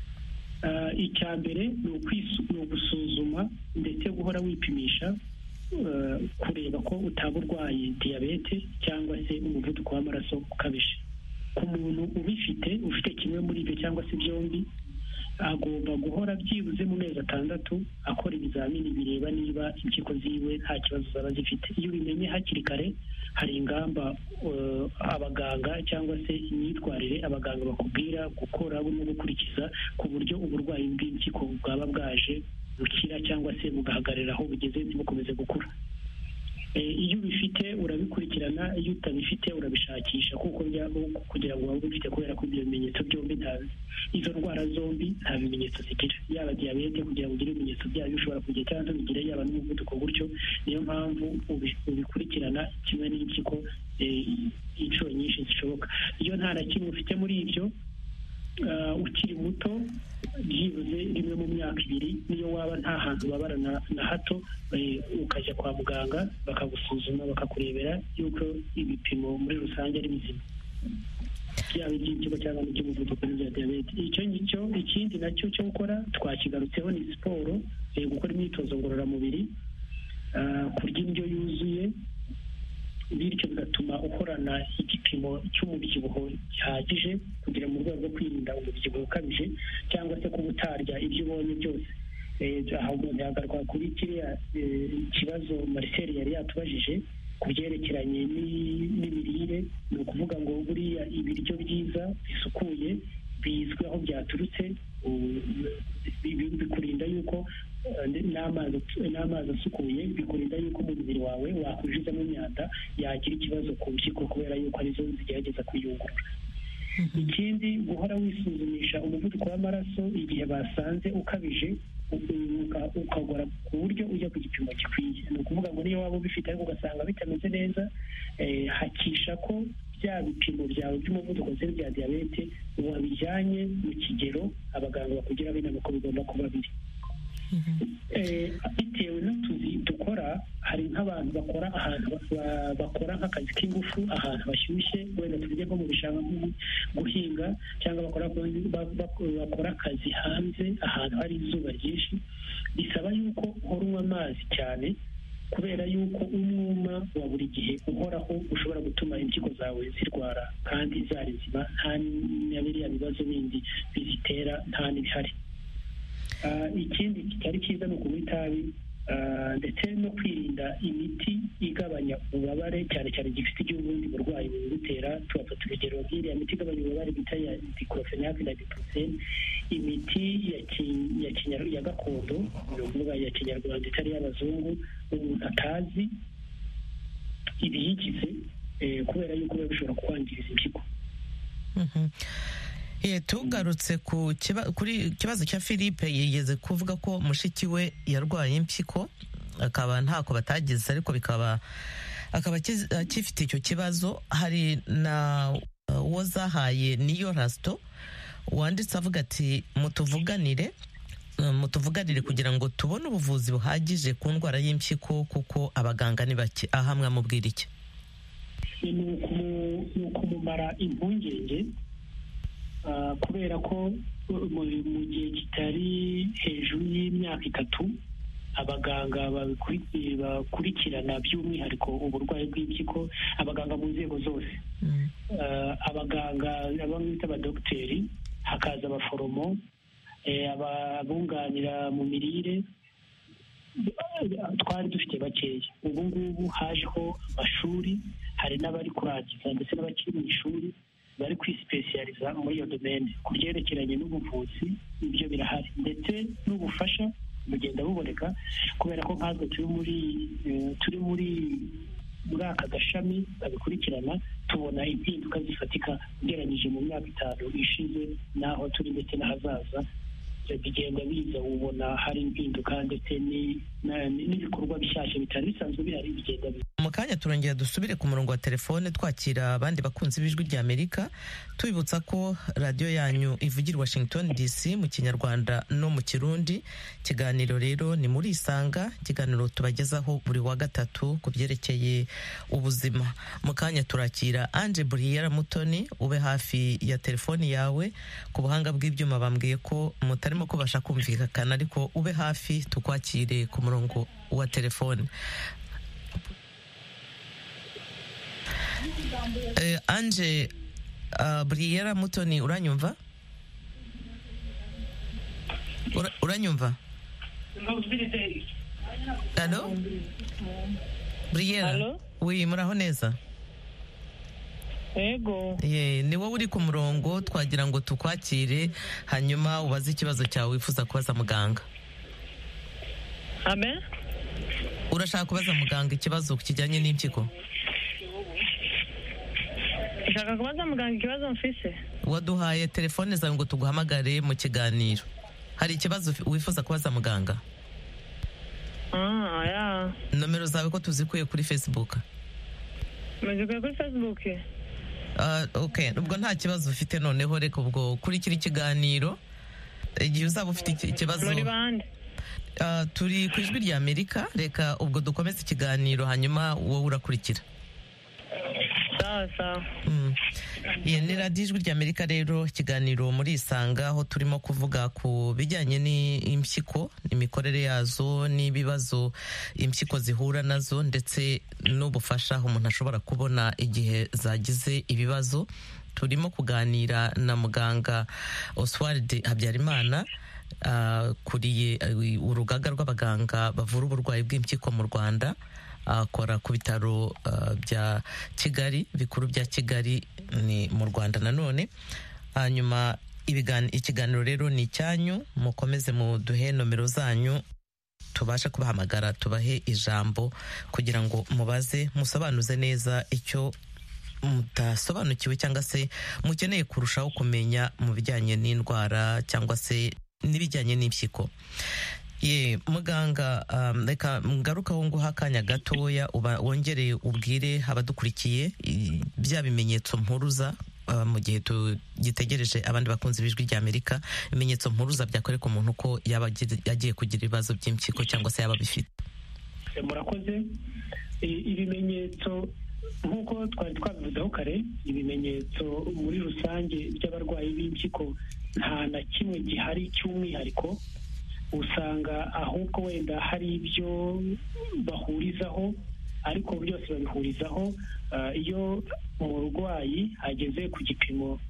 Icya mbere ni ugusuzuma ndetse guhora wipimisha kureba ko utaba urwaye diyabete cyangwa se umuvuduko w'amaraso ukabije. Ku muntu ufite kimwe muri ibyo cyangwa se byombi agomba guhora byibuze mu mezi 6 akora ibizamini bireba niba impyiko ziwe nta kibazo zaba zifite. Iyo ubimenye hakiri kare hari ingamba abaganga cyangwa se imyitwarire abaganga bakubwira gukora no gukurikiza ku buryo uburwayi bw'impyiko bwaba bwaje bukira cyangwa se bugahagarara aho bugeze ntibukomeze gukura. Iyo ubifite urabikurikirana, iyo utabifite urabishakisha kugira ngo wabe ubifite, kubera ko ibyo bimenyetso byombi izo ndwara zombi nta bimenyetso zigira. Yaba diyabete kugira ngo ugire ibimenyetso byayo ushobora kugira cyangwa bigire, yaba n'umuvuduko gutyo. Niyo mpamvu ubikurikirana kimwe n'impyiko inshuro nyinshi zishoboka. Iyo nta na kimwe ufite muri ibyo ukiri muto, byibuze rimwe mu myaka 2, niyo waba nta hantu babara na hato, ukajya kwa muganga bakagusuzuma bakakurebera yuko ibipimo muri rusange ari bizima, yaba iby'impyiko cyangwa n'iby'umuvuduko n'ibya diyabete. Icyo ngicyo. Ikindi nacyo cyo gukora twakigarutseho ni siporo, gukora imyitozo ngororamubiri, kurya indyo yuzuye, bityo bigatuma ukorana igipimo cy'umubyibuho gihagije kugira mu rwego rwo kwirinda umubyibuho ukabije cyangwa se kuba utarya ibyo ubonye byose. Aha umuntu yagaruka kuri kiriya kibazo Marcel yari yatubajije ku byerekeranye n'imirire. Ni ukuvuga ngo buriya ibiryo byiza bisukuye bizwi aho byaturutse bikurinda yuko n'amazi asukuye bikurinda yuko mu mubiri wawe wakujizamo imyanda yagira ikibazo ku mpyiko kubera yuko arizo zigerageza kwiyungurura. Ikindi, guhora wisuzumisha umuvuduko w'amaraso igihe basanze ukabije, ukagora ku buryo ujya ku gipimo gikwiye. Ni ukuvuga ngo niyo waba ubifite ariko ugasanga bitameze neza, hakisha ko bya bipimo byawe by'umuvuduko se bya diyabete wabijyanye mu kigero abaganga bakugiraho inama ko bigomba kuba biri. Bitewe n'utuzi dukora, hari nk'abantu bakora ahantu bakora nk'akazi k'ingufu ahantu hashyushye, wenda tujye nko mu bishanga guhinga, cyangwa bakora akazi hanze ahantu hari izuba ryinshi, bisaba yuko uhora unywa amazi cyane, kubera yuko umwuma wa buri gihe uhoraho ushobora gutuma impyiko zawe zirwara kandi zari nzima, nta biriya bibazo bindi bizitera nta n'ibihari. Ikindi kitari cyiza ni ukunywa itabi ndetse no kwirinda imiti igabanya ububabare, cyane cyane gifite iby'ubundi burwayi bubitera. Tubafata urugero nk'iriya miti igabanya ububabare bita ya diclofenac na ibuprofene, imiti ya gakondo, ni ukuvuga ya kinyarwanda itari y'abazungu, umuntu atazi ibiyigize, kubera yuko biba bishobora kwangiriza impyiko. Tugarutse kuri kibazo cya Philippe, yigeze kuvuga ko mushiki we yarwaye impyiko akaba ntako batagize, ariko akaba akifite icyo kibazo. Hari na uwo zahaye niyo rasito wanditse avuga ati mutuvuganire kugira ngo tubone ubuvuzi buhagije ku ndwara y'impyiko kuko abaganga ni bake. Aha mwamubwira iki? Ni ukumumara impungenge, kubera ko mu gihe kitari hejuru y'imyaka 3 abaganga bakurikirana by'umwihariko uburwayi bw'impyiko, abaganga mu nzego zose, abaganga bamwe bita abadogiteri, hakaza abaforomo, abunganira mu mirire, twari dufite bakeya. Ubu ngubu hajeho amashuri, hari n'abari kurangiza ndetse n'abakiri mu ishuri bari kwisipesiyaliza muri iyo domene. Ku byerekeranye n'ubuvuzi ibyo birahari, ndetse n'ubufasha bugenda buboneka, kubera ko nkatwe turi muri aka gashami kabikurikirana, tubona impinduka zifatika ugereranyije mu myaka 5 ishize n'aho turi ndetse n'ahazaza. bigenda biza ubona hari impinduka ndetse n'ibikorwa bishyashya bitari bisanzwe bihari bigenda biza. Mu kanya turongera dusubire ku murongo wa telefone twakira abandi bakunzi b'ijwi rya Amerika, tubibutsa ko radiyo yanyu ivugira Washington DC mu Kinyarwanda no mu Kirundi. Ikiganiro rero ni muri Isanga, ikiganiro tubagezaho buri wa gatatu ku byerekeye ubuzima. Mu kanya turakira Ange Briera Mutoni, ube hafi ya telefoni yawe. Ku buhanga bw'ibyuma bambwiye ko mutarimo kubasha kumvikana, ariko ube hafi tukwakire ku murongo wa telefone. Ange Briera Mutoni, uranyumva? Uranyumva? Allo? Briera? Allo? Oui, muraho neza? Yego. Ni wowe uri ku murongo, twagira ngo tukwakire hanyuma ubaze ikibazo cyawe wifuza kubaza muganga. Amen. Urashaka kubaza muganga ikibazo kijyanye n'impyiko? Ushaka kubaza muganga ikibazo mfise? Waduhaye telefone zawe ngo tuguhamagare mu kiganiro. Hari ikibazo wifuza kubaza muganga? Ya. Nomero zawe ko tuzikuye kuri Facebook? Muzikuye kuri Facebook? Okay, ubwo nta kibazo ufite, noneho reka ubwo kurikira ikiganiro. Igihe uzaba ufite ikibazo. Muri bande? Turi ku ijwi rya Amerika, reka ubwo dukomeze ikiganiro hanyuma wowe urakurikira. Sawa. Ni radiyo ijwi rya Amerika rero, ikiganiro muri Isanga, aho turimo kuvuga ku bijyanye n'impyiko, imikorere yazo n'ibibazo impyiko zihura nazo, ndetse n'ubufasha umuntu ashobora kubona igihe zagize ibibazo. Turimo kuganira na muganga Oswald Habyarimana, kuriye urugaga rw'abaganga bavura uburwayi bw'impyiko mu Rwanda. Akora ku bitaro bya Kigali, bikuru bya Kigali ni mu Rwanda nanone. Hanyuma ikiganiro rero ni icyanyu, mukomeze muduhe nomero zanyu tubashe kubahamagara, tubahe ijambo kugira ngo mubaze, musobanuze neza icyo mutasobanukiwe cyangwa se mukeneye kurushaho kumenya mu bijyanye n'indwara cyangwa se n'ibijyanye n'impyiko. Muganga, reka ngarukaho nguha akanya gatoya wongere ubwire abadukurikiye bya bimenyetso mpuruza, mu gihe tugitegereje abandi bakunzi b'ijwi rya Amerika, ibimenyetso mpuruza byakwereka umuntu ko yaba yagiye kugira ibibazo by'impyiko cyangwa se yaba bifite. Murakoze. Ibimenyetso nk'uko twari twabivuzeho kare, ibimenyetso muri rusange by'abarwayi b'impyiko nta na kimwe gihari cy'umwihariko. Usanga ahubwo wenda hari ibyo bahurizaho, ariko byose babihurizaho iyo umurwayi ageze ku gipimo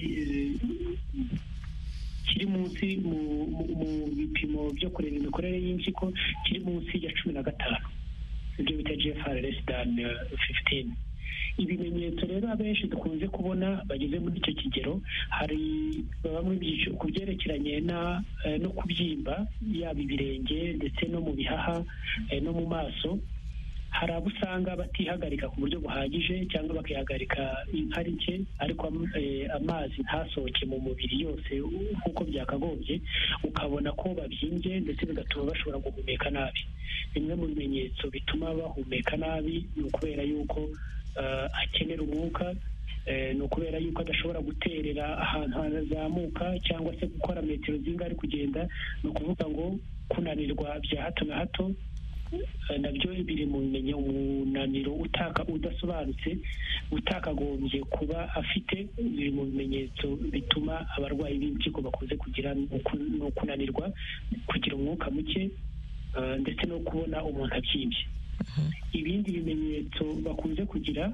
kiri munsi mu bipimo byo kureba imikorere y'impyiko kiri munsi ya 15, ibyo bita GFR less than 15. Ibimenyetso rero abenshi dukunze kubona bageze muri icyo kigero, hari bamwe ku byerekeranye no kubyimba, yaba ibirenge ndetse no mu bihaha no mu maso. Hari abo usanga batihagarika ku buryo buhagije cyangwa bakihagarika inkari nke, ariko amazi ntasohoke mu mubiri yose nk'uko byakagombye, ukabona ko babyimbye ndetse bigatuma bashobora guhumeka nabi. Bimwe mu bimenyetso bituma bahumeka nabi ni ukubera yuko akenera umwuka, ni ukubera yuko adashobora guterera ahantu hazamuka cyangwa se gukora metero zingari kugenda. Ni ukuvuga ngo kunanirwa bya hato na hato nabyo biri mu bimenyetso. Umunaniro udasobanutse utakagombye kuba afite, biri mu bimenyetso bituma abarwayi b'impyiko bakunze kugira ni ukunanirwa, kugira umwuka muke, ndetse no kubona umuntu abyimbye. Ibindi bimenyetso bakunze kugira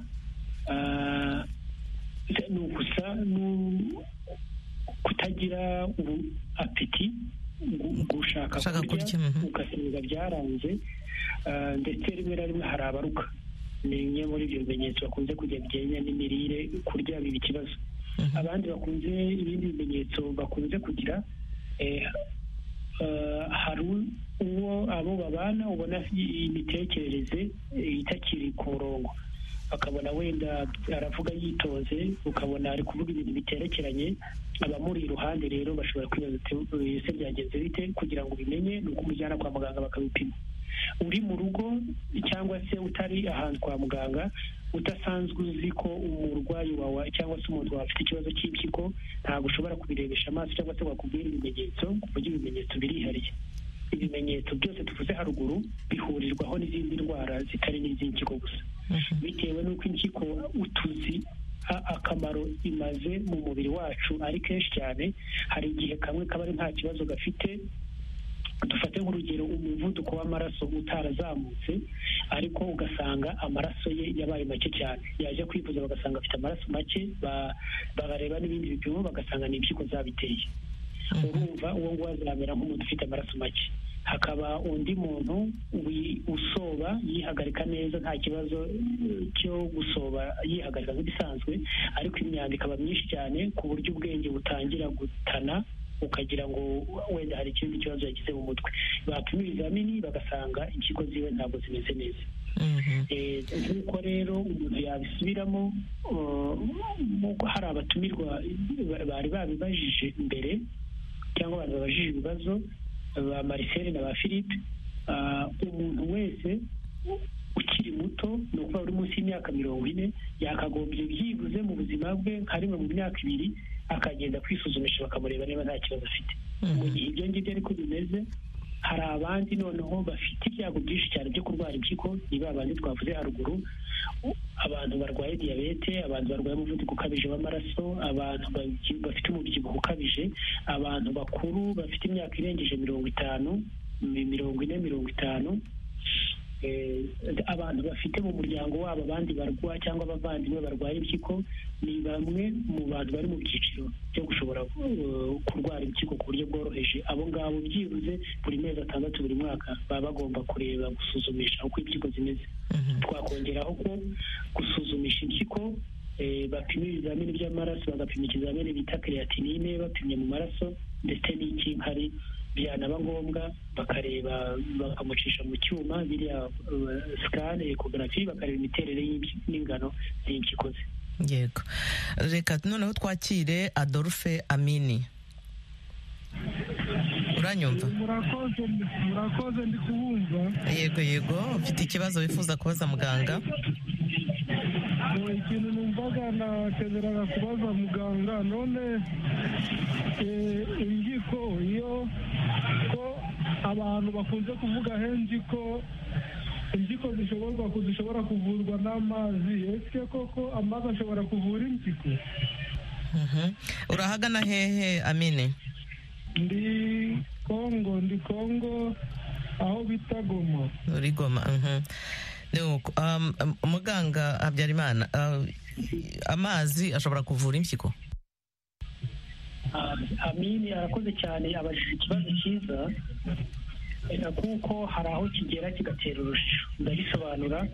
ni ugusa kutagira apeti, gushaka kurya ugasanga byaranze, ndetse rimwe na rimwe hari abaruka. Ni bimwe muri ibyo bimenyetso bakunze kugira bijyanye n'imirire, kurya biba ikibazo. Abandi ibindi bimenyetso bakunze kugira, hari abo babana ubona imitekerereze itakiri ku murongo, akabona wenda aravuga yitoze, ukabona ari kuvuga ibintu biterekeranye, abamuri iruhande rero bashobora kwibaza ese byagenze bite, kugira ngo ubimenye ni uko umujyana kwa muganga bakabipima. uri mu rugo cyangwa se utari ahantu kwa muganga udasanzwe uzi ko umurwayi wawe cyangwa se umuntu wawe afite ikibazo cy'impyiko, ntabwo ushobora kubirebesha amaso cyangwa se wakubwira ibimenyetso, kuko ibimenyetso birihariye. Ibimenyetso byose tuvuze haruguru bihurirwaho n'izindi ndwara zitari n'iz'impyiko gusa, bitewe n'uko impyiko utuzi akamaro imaze mu mubiri wacu ari kenshi cyane. Hari igihe kamwe kaba ari nta kibazo gafite, dufate nk'urugero umuvuduko w'amaraso utarazamutse ariko ugasanga amaraso ye yabaye make cyane, yaje kwivuza bagasanga afite amaraso make, bareba n'ibindi bipimo bagasanga ni impyiko zabiteye. Urumva uwo nguwo azamera nk'umuntu ufite amaraso make. Hakaba undi muntu usoba yihagarika neza, nta kibazo cyo gusoba, yihagarika nk'ibisanzwe, ariko imyanda ikaba myinshi cyane ku buryo ubwenge butangira gutana, ukagira ngo wenda hari ikindi kibazo yagize mu mutwe. Bapima ibizamini bagasanga impyiko ziwe ntabwo zimeze neza. Nk'uko rero umuntu yabisubiramo, hari abatumirwa bari babibajije mbere cyangwa abantu babajije ibibazo, ba Marcel na ba Philippe, umuntu wese ukiri muto, ni ukuvuga uri munsi y'imyaka 40, yakagombye byibuze mu buzima bwe nka rimwe mu myaka 2 akagenda kwisuzumisha bakamureba niba nta kibazo afite. Mu gihe ibyo ngibyo ariko bimeze, hari abandi noneho bafite ibyago byinshi cyane byo kurwara impyiko, ni ba bandi twavuze haruguru, abantu barwaye diyabete, abantu barwaye umuvuduko ukabije w'amaraso, abantu bafite umubyibuho ukabije, abantu bakuru bafite imyaka irengeje 50, 40, 50, abantu bafite mu muryango wabo abandi barwaye cyangwa abavandimwe barwaye impyiko, ni bamwe mu bantu bari mu byiciro byo gushobora kurwara impyiko ku buryo bworoheje. Abo ngabo byibuze buri mezi 6 buri mwaka baba bagomba kureba, gusuzumisha uko impyiko zimeze. Twakongeraho ko gusuzumisha impyiko, bapima ibizamini by'amaraso, bagapima ikizamini bita creatinine bapimye mu maraso, ndetse n'ikinkari byanaba ngombwa bakareba, bakamucisha mu cyuma biriya scan, ecography, bakareba imiterere n'ingano z'impyiko ze. Yego, reka noneho twakire Adolphe Amini. Uranyumva? Murakoze ndi kubumva. Yego, ufite ikibazo wifuza kubaza muganga? Ikintu numvaga nakeneraga kubaza muganga, none impyiko iyo ko abantu bakunze kuvuga henshi ko impyiko zishobora kuvurwa n'amazi, ese koko amazi ashobora kuvura impyiko? Urahagana hehe Amine? Ndi Kongo aho bita Goma. Uri Goma. Muganga Habyarimana, amazi ashobora kuvura impyiko? Amini arakoze cyane, abajije ikibazo cyiza, kuko hari aho kigera kigatera urujijo. Ndabisobanura.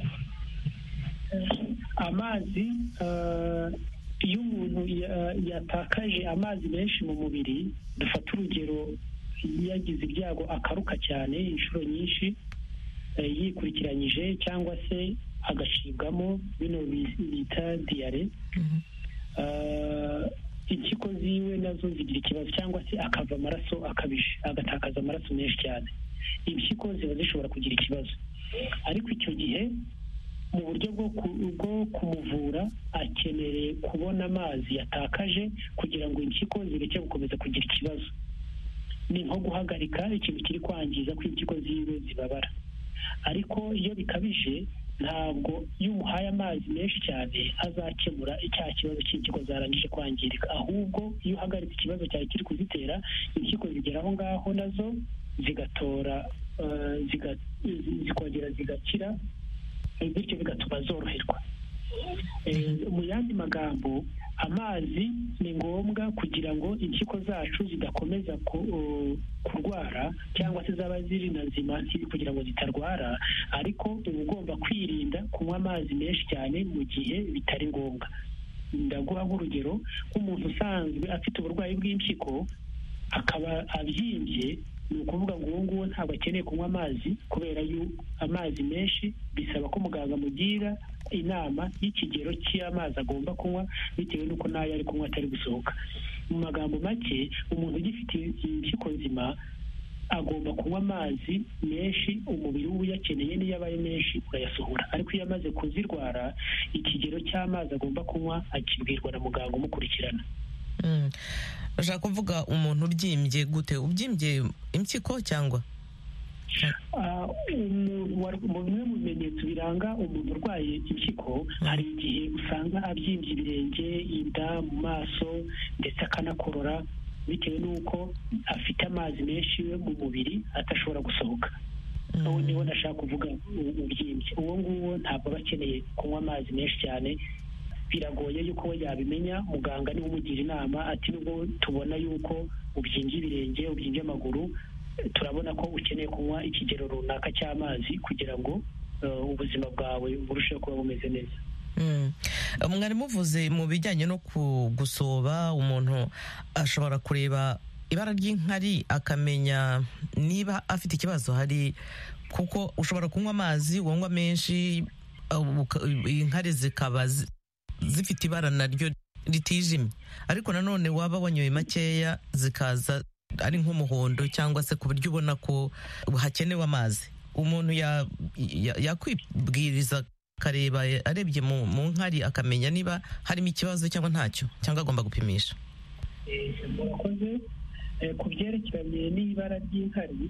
Amazi, iyo umuntu yatakaje amazi menshi mu mubiri, dufata urugero, yagize ibyago akaruka cyane inshuro nyinshi yikurikiranyije, cyangwa se agacibwamo bino bita diyare, impyiko ziwe nazo zigira ikibazo, cyangwa se akava amaraso akabije, agatakaza amaraso menshi cyane, impyiko ziba zishobora kugira ikibazo. Ariko icyo gihe mu buryo bwo kumuvura akeneye kubona amazi yatakaje kugira ngo impyiko zireke gukomeza kugira ikibazo. Ni nko guhagarika ikintu kiri kwangiza ko impyiko ziwe zibabara. Ariko iyo bikabije, ntabwo iyo umuhaye amazi menshi cyane azakemura icya kibazo cy'impyiko zarangije kwangirika, ahubwo iyo uhagaritse ikibazo cyari kiri kuzitera, impyiko zigera aho ngaho nazo zigatora, zikongera zigakira, bityo bigatuma zoroherwa. Mu yandi magambo, amazi ni ngombwa kugira ngo impyiko zacu zidakomeza kurwara, cyangwa se zaba ziri na nzima kugira ngo zitarwara, ariko uba ugomba kwirinda kunywa amazi menshi cyane mu gihe bitari ngombwa. Ndaguha nk'urugero, nk'umuntu usanzwe afite uburwayi bw'impyiko akaba abyimbye, ni ukuvuga ngo uwo nguwo ntabwo akeneye kunywa amazi, kubera yuko amazi menshi bisaba ko muganga amugira inama y'ikigero cy'amazi agomba kunywa bitewe n'uko n'ayo ari kunywa atari gusohoka. Mu magambo make, umuntu ugifite impyiko nzima agomba kunywa amazi menshi, umubiri we uyakeneye, n'iyo abaye menshi urayasohora. Ariko iyo amaze kuzirwara, ikigero cy'amazi agomba kunywa akibwirwa na muganga umukurikirana. Bashaka kuvuga umuntu ubyimbye gute? Ubyimbye impyiko cyangwa mu bimwe mu bimenyetso biranga umuntu urwaye impyiko, hari igihe usanga abyimbye ibirenge, inda, mu maso, ndetse akanakorora bitewe n'uko afite amazi menshi we mu mubiri atashobora gusohoka. uwo niwo ndashaka kuvuga ubyimbye. uwo nguwo ntabwo aba akeneye kunywa amazi menshi cyane, biragoye yuko we yabimenya. Muganga niwe umugira inama ati nubwo tubona yuko ubyimbye ibirenge, ubyimbye amaguru, turabona ko ukeneye kunywa ikigero runaka cy'amazi kugira ngo ubuzima bwawe burusheho kuba bumeze neza. Mwari muvuze mu bijyanye no gusoba, umuntu ashobora kureba ibara ry'inkari akamenya niba afite ikibazo. Hari kuko ushobora kunywa amazi wanywa menshi, inkari zikaba zifite ibara naryo ritijimye, ariko nanone waba wanyoye makeya zikaza ari nk'umuhondo, cyangwa se ku buryo ubona ko hakenewe amazi. Umuntu yakwibwiriza akareba, arebye mu nkari akamenya niba harimo ikibazo cyangwa ntacyo, cyangwa agomba gupimisha. Murakoze. Ku byerekeranye n'ibara ry'inkari,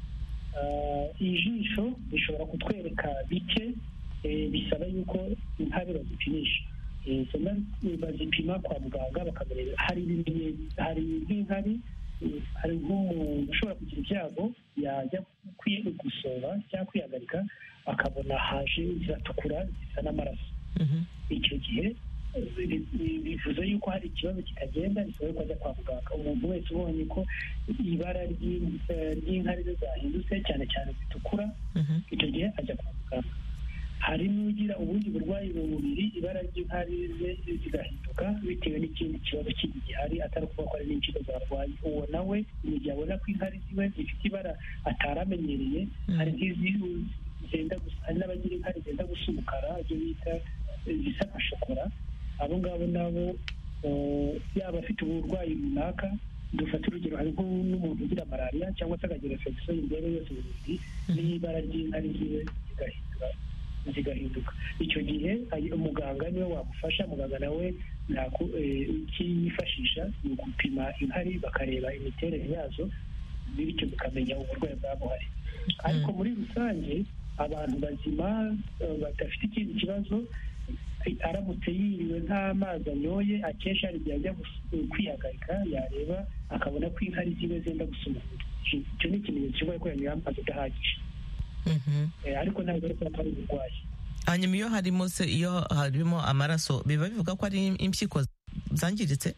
ijisho rishobora kutwereka bike, bisaba yuko inkari bazipimisha. Bazipima kwa muganga bakamenya hari ibimenyetso, hari nk'inkari, hari nk'umuntu ushobora kugira ibyago yajya gusoba cyangwa kwihagarika akabona haje ziratukura zisa n'amaraso. Icyo gihe bivuze yuko hari ikibazo kitagenda, bisaba ko ajya kwa muganga. Umuntu wese ubonye ko ibara ry'inkari ze zahindutse cyane cyane zitukura, icyo gihe ajya kwa muganga. Hari n'ugira ubundi burwayi mu mubiri, ibara ry'inkari ze zigahinduka bitewe n'ikindi kibazo kindi gihari, atari ukuvuga ko ari n'impyiko zarwaye. Uwo nawe mu gihe abona ko inkari ziwe zifite ibara ataramenyereye, hari hari n'abagira inkari zenda gusa umukara, ibyo bita zisa nka shokora. Abo ngabo nabo yaba afite uburwayi runaka, dufata urugero, hari n'umuntu ugira malariya cyangwa se akagira infection y'indwara yose mu mubiri, n'ibara ry'inkari ziwe zigahinduka. Icyo gihe umuganga niwe wagufasha. Muganga nawe ikiyifashisha ni ugupima inkari, bakareba imiterere yazo, bityo bikamenya uburwayi bwaba buhari. Ariko muri rusange abantu bazima badafite ikindi kibazo, aramutse yiriwe nta mazi anyoye, akenshi hari igihe ajya kwihagarika, yareba akabona ko inkari ziwe zenda gusa umuhondo. Icyo ni ikimenyetso cy'uko yanyoye amazi adahagije. Ariko ntabwo ari kuba ari uburwayi. Hanyuma iyo harimo amaraso, biba bivuga ko ari impyiko zangiritse?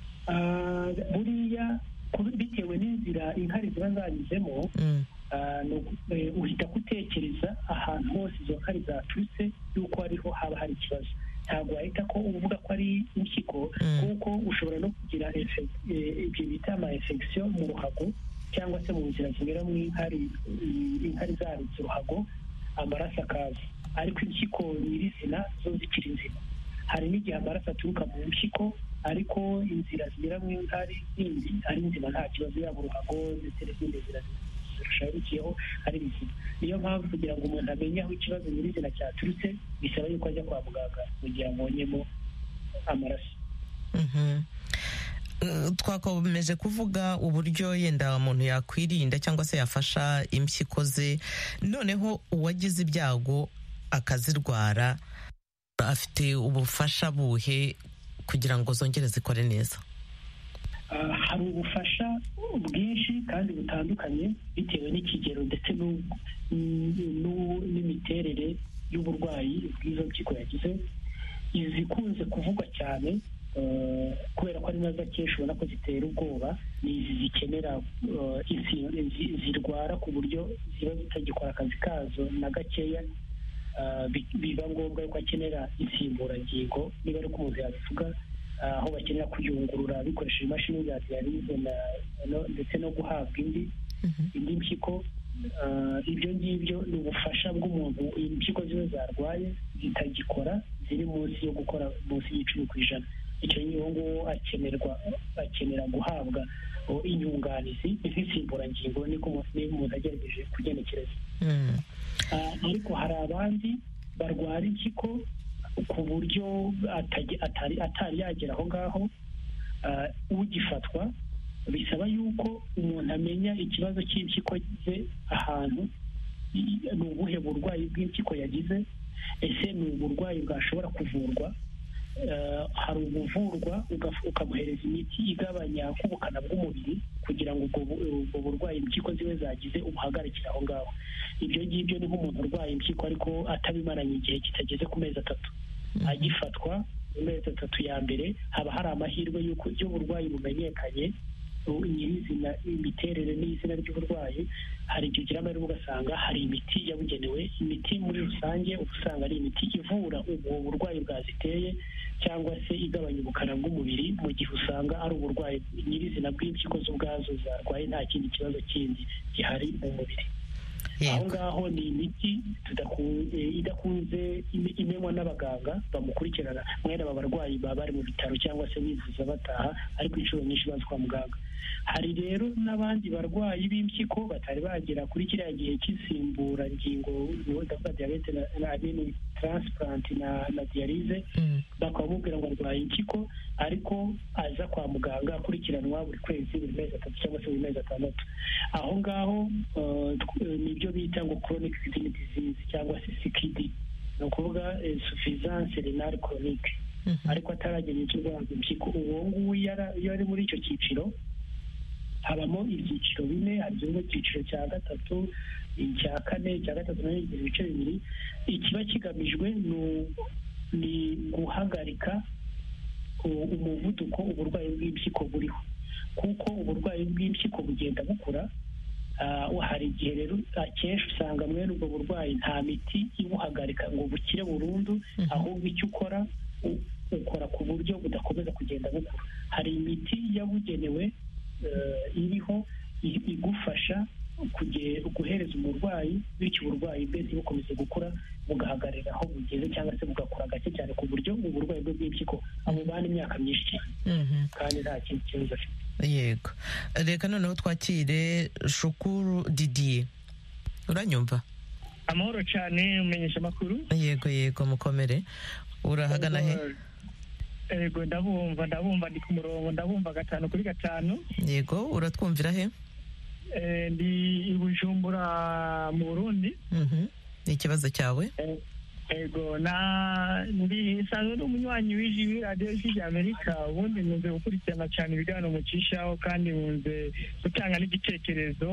Buriya bitewe n'inzira inkari ziba zanyuzemo, uhita gutekereza ahantu hose izo nkari zaturutse yuko ariho haba hari ikibazo. Ntabwo wahita ko uvuga ko ari impyiko, kuko ushobora no kugira ibyo bita ama infection mu ruhago, cyangwa se mu nzira zinyura mu inkari zaritse uruhago, amaraso akaza. Ariko impyiko nyirizina zo zikiri nzima. Hari n'igihe amaraso aturuka mu mpyiko, ariko inzira zinyura mu inkari zindi ari nzima, nta kibazo, yaba uruhago ndetse n'izindi nzira zirushabikiyeho ari bizima. Niyo mpamvu kugira ngo umuntu amenye aho ikibazo nyirizina cyaturutse, bisaba yuko ajya kwa muganga mu gihe abonyemo amaraso. Twakomeje kuvuga uburyo yenda umuntu yakwirinda cyangwa se yafasha impyiko ze. Noneho uwagize ibyago akazirwara, afite ubufasha buhe kugira ngo zongere zikore neza? Hari ubufasha bwinshi kandi butandukanye bitewe n'ikigero ndetse n'imiterere y'uburwayi bw'izo mpyiko yagize. Izikunze kuvugwa cyane kubera ko ari nazo akenshi ubona ko zitera ubwoba, ni izi zikenera zirwara ku buryo ziba zitagikora akazi kazo na gakeya, biba ngombwa yuko akenera insimburangingo, niba ari uko umuntu yabivuga, aho bakenera kuyungurura bikoresheje imashini za diyalize ndetse no guhabwa indi. indi mpyiko. Ibyo ngibyo ni ubufasha bw'umuntu impyiko ziwe zarwaye zitagikora, ziri munsi yo gukora munsi y'10%. icyo nguwo akenera guhabwa inyunganizi nk'insimburangingo niko umuntu agerageje kugenekereza. Ariko hari abandi barwara impyiko ku buryo atari yagera aho ngaho. Ugifatwa bisaba yuko umuntu amenya ikibazo cy'impyiko ze ahantu, ni ubuhe burwayi bw'impyiko yagize, ese ni uburwayi bwashobora kuvurwa. Hari ubuvurwa ukamuhereza imiti igabanya ubukana bw'umubiri kugira ngo ubwo burwayi impyiko ziwe zagize ubuhagarikire aho ngaho. Ibyo ngibyo ni nk'umuntu urwaye impyiko ariko atabimaranye igihe kitageze ku mezi 3. Agifatwa mu mezi 3 ya mbere haba hari amahirwe y'uko iyo uburwayi bumenyekanye nyirizina, imiterere n'izina ry'uburwayi, hari igihe ugira amahirwe ugasanga hari imiti yabugenewe. Imiti muri rusange uba usanga ari imiti ivura ubwo burwayi bwaziteye cyangwa se igabanya ubukana bw'umubiri, mu gihe usanga ari uburwayi nyirizina bw'impyiko zo ubwazo zarwaye nta kindi kibazo kindi gihari mu mubiri. Aho ngaho ni imiti idakunze imenywa n'abaganga bamukurikirana. Mwene aba barwayi baba bari mu bitaro cyangwa se bivuza bataha, ariko inshuro nyinshi baza kwa muganga. Hari rero n'abandi barwayi b'impyiko batari bagera kuri kiriya gihe cy'insimburangingo, ndavuga diyabete na transplant na dialyse, bakamubwira ngo arwaye impyiko, ariko aza kwa muganga akurikiranwa buri kwezi, buri mezi 3 cyangwa se buri mezi 6. aho ngaho nibyo bita ngo chronic kidney disease cyangwa se CKD, ni ukuvuga insuffisance renale chronique, ariko ataragera icyo urwaza impyiko. Uwo nguwo iyo ari muri icyo cyiciro habamo ibyiciro 4. hari icyiciro cya 3, icya 4, icya 3 ibice 2. Ikiba kigamijwe ni guhagarika umuvuduko uburwayi bw'impyiko buriho, kuko uburwayi bw'impyiko bugenda bukura. Hari igihe rero akenshi usanga mwene ubwo burwayi nta miti ibuhagarika ngo bukire burundu, ahubwo icyo ukora ku buryo budakomeza kugenda bukura. Hari imiti yabugenewe iriho igufasha guhereza umurwayi, bityo uburwayi bwe ntibukomeze gukura, bugahagarara aho bugeze cyangwa se bugakura gake cyane ku buryo uburwayi bwe bw'impyiko amubana imyaka myinshi cyane kandi nta kindi kibazo afite. Yego, reka noneho twakire Shukuru Didier. Uranyumva? Amahoro cyane, umenyesha amakuru. Yego mukomere. Urahagana he? Yego, ndabumva ndi ku murongo, ndabumva 5/5. Yego, uratwumvira he? Ndi i Bujumbura mu Burundi. Ikibazo cyawe? Yego, ndi sanzwe n'umunywanyi w'ijwi radio y'Amerika, ubundi nkunze gukurikirana cyane ibiganiro mucishaho, kandi nkunze gutanga n'igitekerezo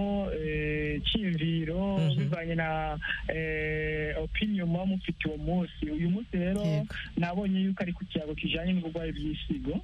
cy'imviro bivanye na opinion muba mufite uwo munsi. Uyu munsi rero nabonye yuko ari ku kiyago kijanye n'uburwayi bw'isigo.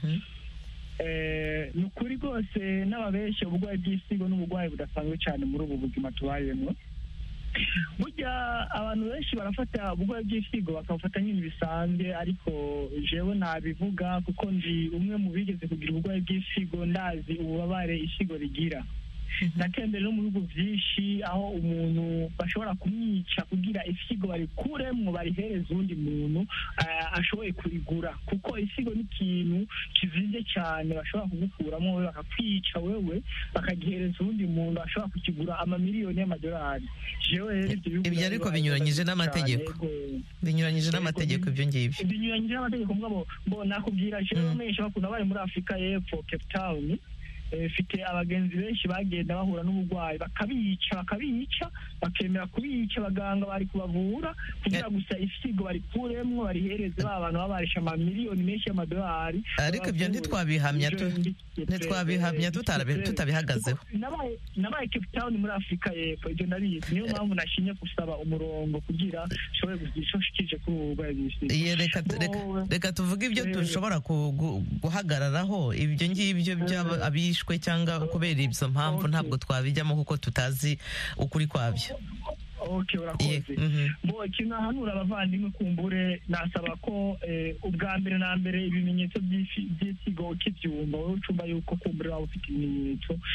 Ni ukuri rwose n'ababeshya uburwayi bw'isigo n'uburwayi budasanzwe cyane muri ubu buzima tubayemo. Burya abantu benshi barafata uburwayi bw'isigo bakabufata nk'ibintu bisanzwe, ariko jewe nabivuga kuko ndi umwe mu bigeze kugira uburwayi bw'isigo, ndazi ububabare isigo rigira. Natembere no mu bihugu byinshi aho umuntu bashobora kumwica kugira isigo barikuremwo barihereza undi muntu ashoboye kurigura, kuko isigo ni ikintu kizimvye cyane, bashobora kugukuramo wewe bakakwica wewe bakagihereza undi muntu ashobora kukigura amamiliyoni y'amadolari. Ibyo ariko binyuranyije n'amategeko, binyuranyije n'amategeko ibyo ngibyo, binyuranyije n'amategeko. Mbo nakubwira jewe mesha bakunda bari muri Afrika y'Epfo, Cape Town, mfite abagenzi benshi bagenda bahura n'uburwayi bakabica bakemera kubica, abaganga bari kubavura kugira gusa isigo barikuremwo barihereze ba bantu babarisha amamiliyoni menshi y'amadolari. Ariko ibyo ntitwabihamya tutabihagazeho. Nabaye Cape Town muri Afrika y'Epfo, ibyo ndabizi, niyo mpamvu nashinye gusaba umurongo kugira nshobore kugira icyo nshikije kuri ubu burwayi bw'isigo. Reka tuvuge ibyo dushobora guhagararaho, ibyo ngibyo by'abishwe cyangwa kubera izo mpamvu ntabwo twabijyamo kuko tutazi ukuri kwabyo. Okay, urakoze. Ikintu ahanura abavandimwe kumbure, nasaba ko ubwa mbere na mbere ibimenyetso by'isigo ukibyumva wowe ucumba yuko kumbure waba ufite ibimenyetso,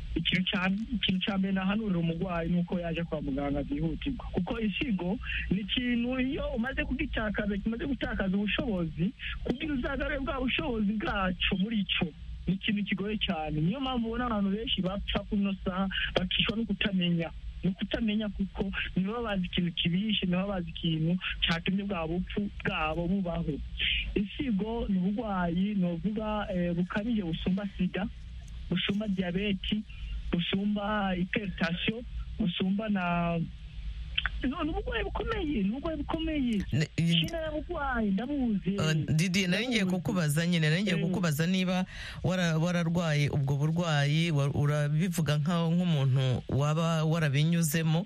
ikintu cya mbere nahanurira umurwayi ni uko yaje kwa muganga byihutirwa, kuko isigo ni ikintu iyo umaze kugitakaza kimaze gutakaza ubushobozi, kugira uzagarure bwa bushobozi bwacu muri cyo ni ikintu kigoye cyane. Niyo mpamvu ubona abantu benshi bapfa kuno saha bakishwa no kutamenya, ni ukutamenya kuko nibo bazi ikintu kibishe, nibo bazi ikintu cyatumye bwa bupfu bwabo bubaho. Isigo ni uburwayi novuga bukabije busumba sida, busumba diyabeti, busumba hypertension, busumba na ni uburwayi bukomeye shina y'uburwayi ndabuzi. Didi, nari ngiye kukubaza niba wararwaye ubwo burwayi, urabivuga nk'umuntu waba warabinyuzemo,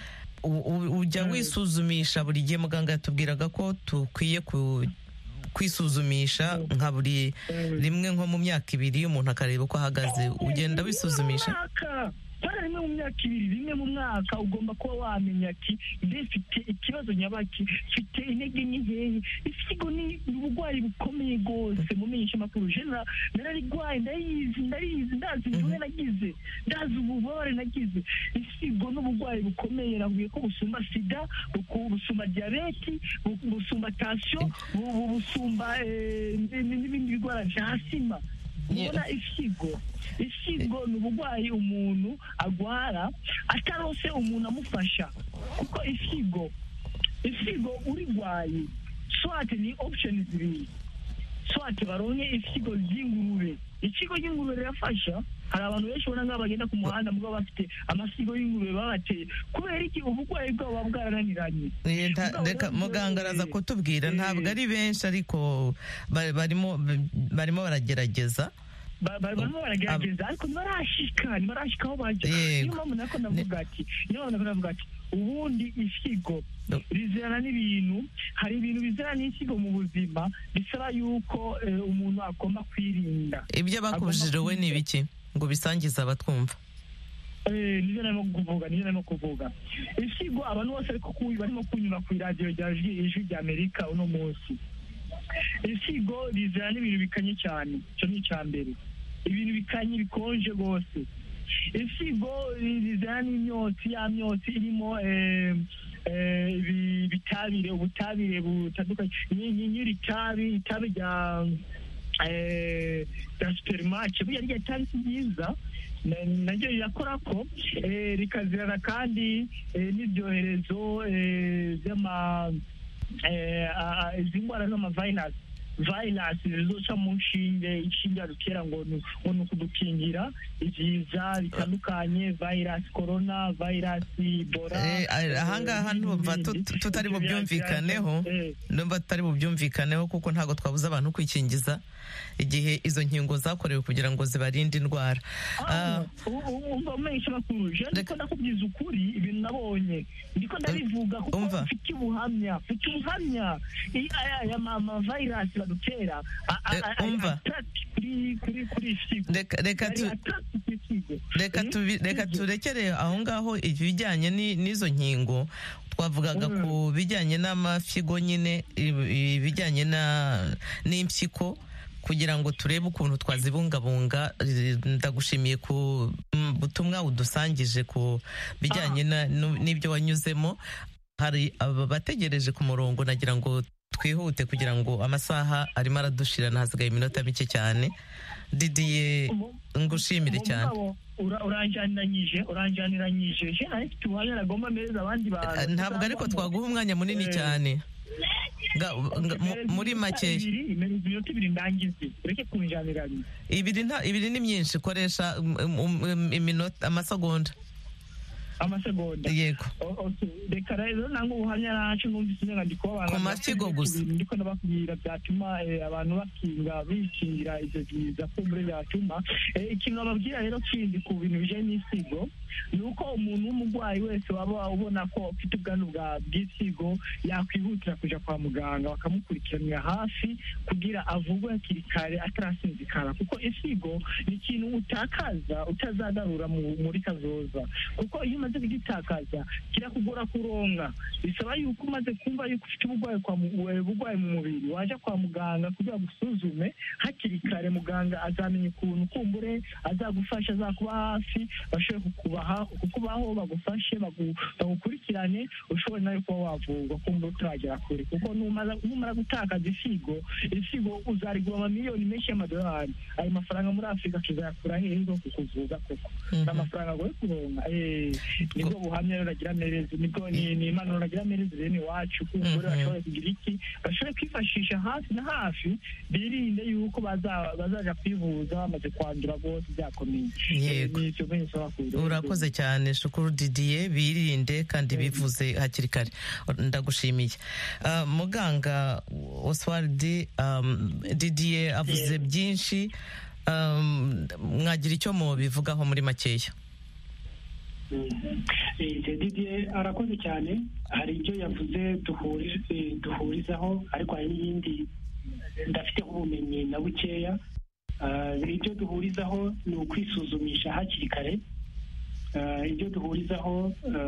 ujya wisuzumisha buri gihe? Muganga yatubwiraga ko tukwiye kwisuzumisha nka buri rimwe nko mu myaka 2 umuntu akareba uko ahagaze. Ugenda wisuzumisha rimwe mu myaka 2, rimwe mu mwaka ugomba kuba wamenya ati ndefite ikibazo nyabaki, mfite intege nke. Isigo ni uburwayi bukomeye rwose mu menyesha makuru. Jena nararigwaye, ndazi imvune nagize, ndazi ububabare nagize. Isigo ni uburwayi bukomeye, navuye ko busumba sida, busumba diyabeti, busumba tension, busumba n'ibindi bigwara vya asima. Ubona isigo ni uburwayi umuntu agwara atarose umuntu amufasha, kuko isigo urigwaye swate ni option zibiri, swate baronke isigo ry'ingurube. Ikigo ry'ingurube rirafasha. Hari abantu benshi ubona nk'aho bagenda ku muhanda mugabo bafite amasigo y'ingurube babateye, kubera iki uburwayi bwabo bwarananiranye. Reka muganga araza kutubwira, ntabwo ari benshi ariko barimo baragerageza, ariko ntibarashika aho bajya. Niyo mpamvu nako navuga ati ubundi isigo rizirana n'ibintu, hari ibintu bizirana n'isigo mu buzima bisaba yuko umuntu agomba kwirinda. Ibyo bakubujije we ni ibiki ngo bisangize abatwumva? Nibyo narimo kuvuga. Isigo abantu bose barimo kunyura ku iradiyo rya Ijwi rya Amerika uno munsi. Isigo rizirana n'ibintu bikanye cyane, icyo ni icya mbere. Ibintu bikanye bikonje rwose. Isigo rizirana n'imyotsi, ya myotsi irimo ubutabire butandukanye, itabi rya supermarket, burya rya tabi si ryiza, naryo rirakora ko rikazirana kandi n'ibyoherezo izi ndwara z'amavirus zizoca mu inshinge adutera ngo ni ukudukingira ibiza bitandukanye, virus corona, virus Ebola. Ahangaha ndumva tutari bubyumvikaneho kuko ntabwo twabuza abantu kwikingiza igihe izo nkingo zakorewe kugira ngo zibarinde indwara. Umva menshi makuru, je ndiko ndakubwiza ukuri ibintu nabonye, ndiko ndabivuga kuko mfite ubuhamya aya mama virus badutera reka turekere aho ngaho ibijyanye n'izo nkingo. Twavugaga ku bijyanye n'amafigo nyine, ibijyanye n'impyiko, kugira ngo turebe ukuntu twazibungabunga. Ndagushimiye ku butumwa udusangije ku bijyanye n'ibyo wanyuzemo. Hari abategereje ku murongo, nagira ngo twihute kugira ngo amasaha arimo aradushira, hasigaye iminota mike cyane. Didiye, ngushimire cyane. uranjaniranyije je nahise ubuhamya nagomba meza abandi bantu. Ntabwo ariko twaguha umwanya munini cyane, muri make iminota 2 ndangize, ureke kunjaniranya. Ibiri ni myinshi, koresha iminota, amasegonda. Yego. Reka rero nango ubuhamya nacu numvise nanga ndiko abantu ku mafigo gusa, ndiko ndababwira byatuma abantu bikingira ivyo byiza ko muri byatuma ikintu ababwira rero kindi ku bintu bijanye n'isigo ni uko umuntu w'umurwayi wese waba ubona ko ufite ubwandu bw'isigo yakwihutira kuja kwa muganga bakamukurikiranira hafi kugira avugwe hakiri kare atarasinzikara, kuko isigo ni ikintu utakaza utazagarura muri kazoza, kuko iyo umaze umaze kugitakaza kirakugora kuronka, bisaba yuko umaze kumva yuko ufite uburwayi mu mubiri waje kwa muganga kugira gusuzume hakiri kare. Muganga azamenya ukuntu kumbure azagufasha, azakuba hafi, bashobore kukubaho bagufashe bagukurikirane, ushobore nayo kuba wavurwa kumbura utaragera kure, kuko numara gutakaza isigo uzarigura amamiliyoni menshi y'amadolari. Ayo mafaranga muri Afurika tuzayakura hehe zo kukuvuza koko? Amafaranga agoye kuronka. Nibwo buhamya rero nagira merezi, nibwo ni impanuro nagira merezi bene iwacu, kumbura bashobore kugira iki, bashobore kwifashisha hafi na hafi, birinde yuko bazaja kwivuza bamaze kwandura rwose byakomeye. Urakoze cyane Shukuru Didier, birinde kandi bivuze hakiri kare. Ndagushimiye. Muganga Oswald, Didier avuze byinshi, mwagira icyo mubivugaho muri makeya? Didier arakoze cyane, hari ibyo yavuze duhurizaho, ariko hari n'iyindi ndafiteho ubumenyi na bukeya. Ibyo duhurizaho ni ukwisuzumisha hakiri kare. Ibyo duhurizaho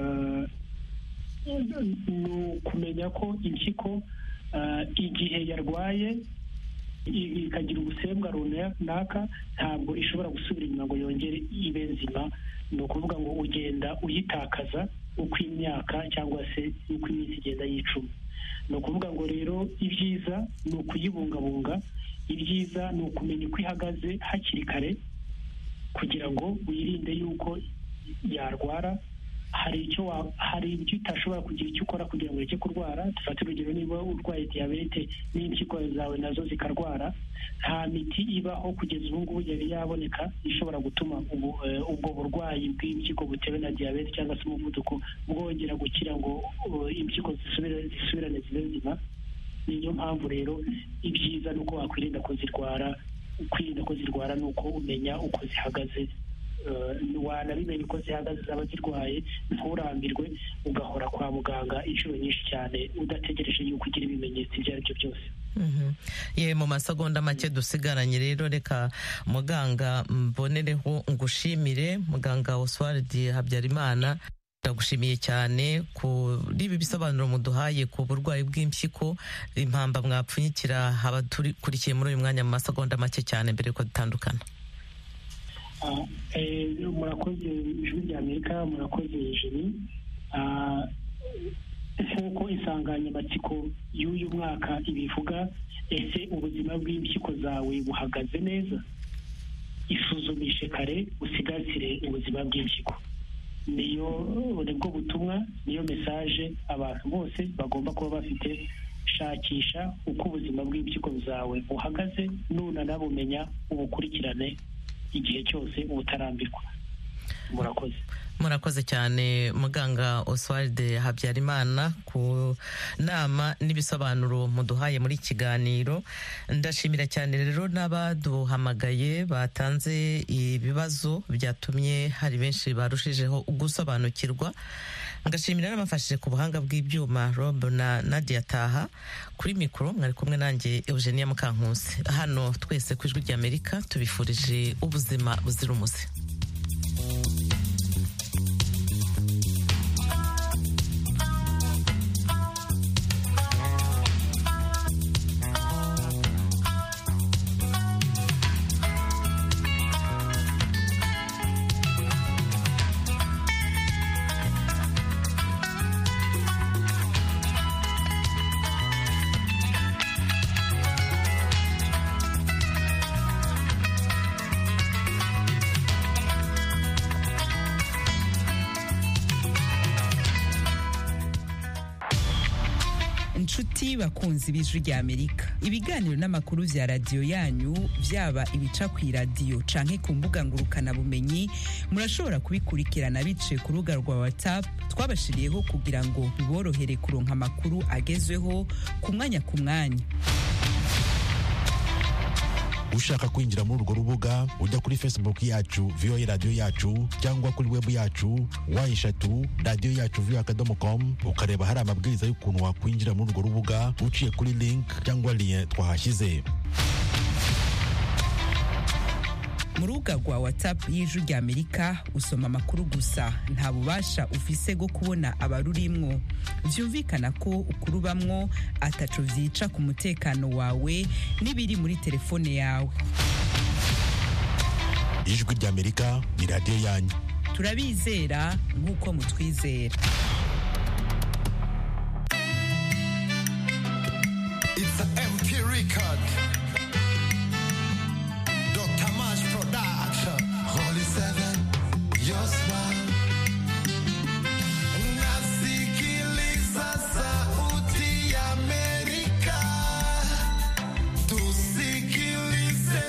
ni ukumenya ko impyiko igihe yarwaye ikagira ubusembwa runaka ntabwo ishobora gusubira inyuma ngo yongere ibe nzima. Ni ukuvuga ngo ugenda uyitakaza uko imyaka cyangwa se uko iminsi igenda yicuma. Ni ukuvuga ngo rero ibyiza ni ukuyibungabunga, ibyiza ni ukumenya uko ihagaze hakiri kare kugira ngo wirinde yuko yarwara. Hari ibyo utashobora kugira icyo ukora kugira ngo ureke kurwara. Dufate urugero, niba urwaye diyabete n'impyiko zawe nazo zikarwara, nta miti ibaho kugeza ubu ngubu yari yaboneka ishobora gutuma ubwo burwayi bw'impyiko butewe na diyabete cyangwa se umuvuduko bwongera gukira ngo impyiko zisubirane zibe nzima. Niyo mpamvu rero ibyiza ni uko wakwirinda ko zirwara. Kwirinda ko zirwara ni uko umenya uko zihagaze, wanabimenya uko zihagaze zaba zirwaye, nturambirwe ugahora kwa muganga inshuro nyinshi cyane udategereje yuko ugira ibimenyetso ibyo ari byo byose. Mu masegonda make dusigaranye rero, reka muganga mbonereho ngushimire. Muganga Oswald Habyarimana, ndagushimiye cyane kuri ibi bisobanuro muduhaye ku burwayi bw'impyiko, impamba mwapfunyikira abadukurikiye muri uyu mwanya mu masegonda make cyane mbere yuko dutandukana. Murakoze Ijwi ry'Amerika, murakoze Eugenie. Nk'uko insanganyamatsiko y'uyu mwaka ibivuga, ese ubuzima bw'impyiko zawe buhagaze neza? Isuzumishe kare, usigasire ubuzima bw'impyiko. Nibwo butumwa, niyo mesaje abantu bose bagomba kuba bafite. Shakisha uko ubuzima bw'impyiko zawe buhagaze, nunanabumenya ubukurikirane igihe cyose ubutarambirwa. Murakoze cyane muganga Oswald Habyarimana ku nama n'ibisobanuro muduhaye muri kiganiro. Ndashimira cyane rero n'abaduhamagaye batanze ibibazo byatumye hari benshi barushijeho gusobanukirwa. Ngashimira n'abafashije ku buhanga bw'ibyuma Rob na Nadia Taha. Kuri mikoro mwari kumwe nanjye Eugenia Mukankusi. Hano twese ku Ijwi ry'Amerika tubifurije ubuzima buzira umuze. Inshuti bakunzi b'Ijwi ry'Amerika, ibiganiro n'amakuru vya radiyo yanyu vyaba ibica ku iradiyo canke ku mbuga ngurukana bumenyi, murashobora kubikurikirana biciye ku rubuga rwa WhatsApp twabashiriyeho kugira ngo biborohere kuronka amakuru agezweho ku mwanya ku mwanya. Ushaka kwinjira muri urwo rubuga ujya kuri Facebook yacu VOA Radio yacu cyangwa kuri web yacu wa3radio-yacu.com ukareba hari amabwiriza y'ukuntu wakwinjira muri urwo rubuga uciye kuri link cyangwa lien twahashyize. mu rubuga rwa WhatsApp y'Ijwi ry'Amerika usoma amakuru gusa, nta bubasha ufise bwo kubona abarurimwo. Vyumvikana ko ukurubamwo ataco vyica ku mutekano wawe n'ibiri muri telefone yawe. Ijwi ry'Amerika ni radio yanyu. Turabizera nk'uko mutwizera.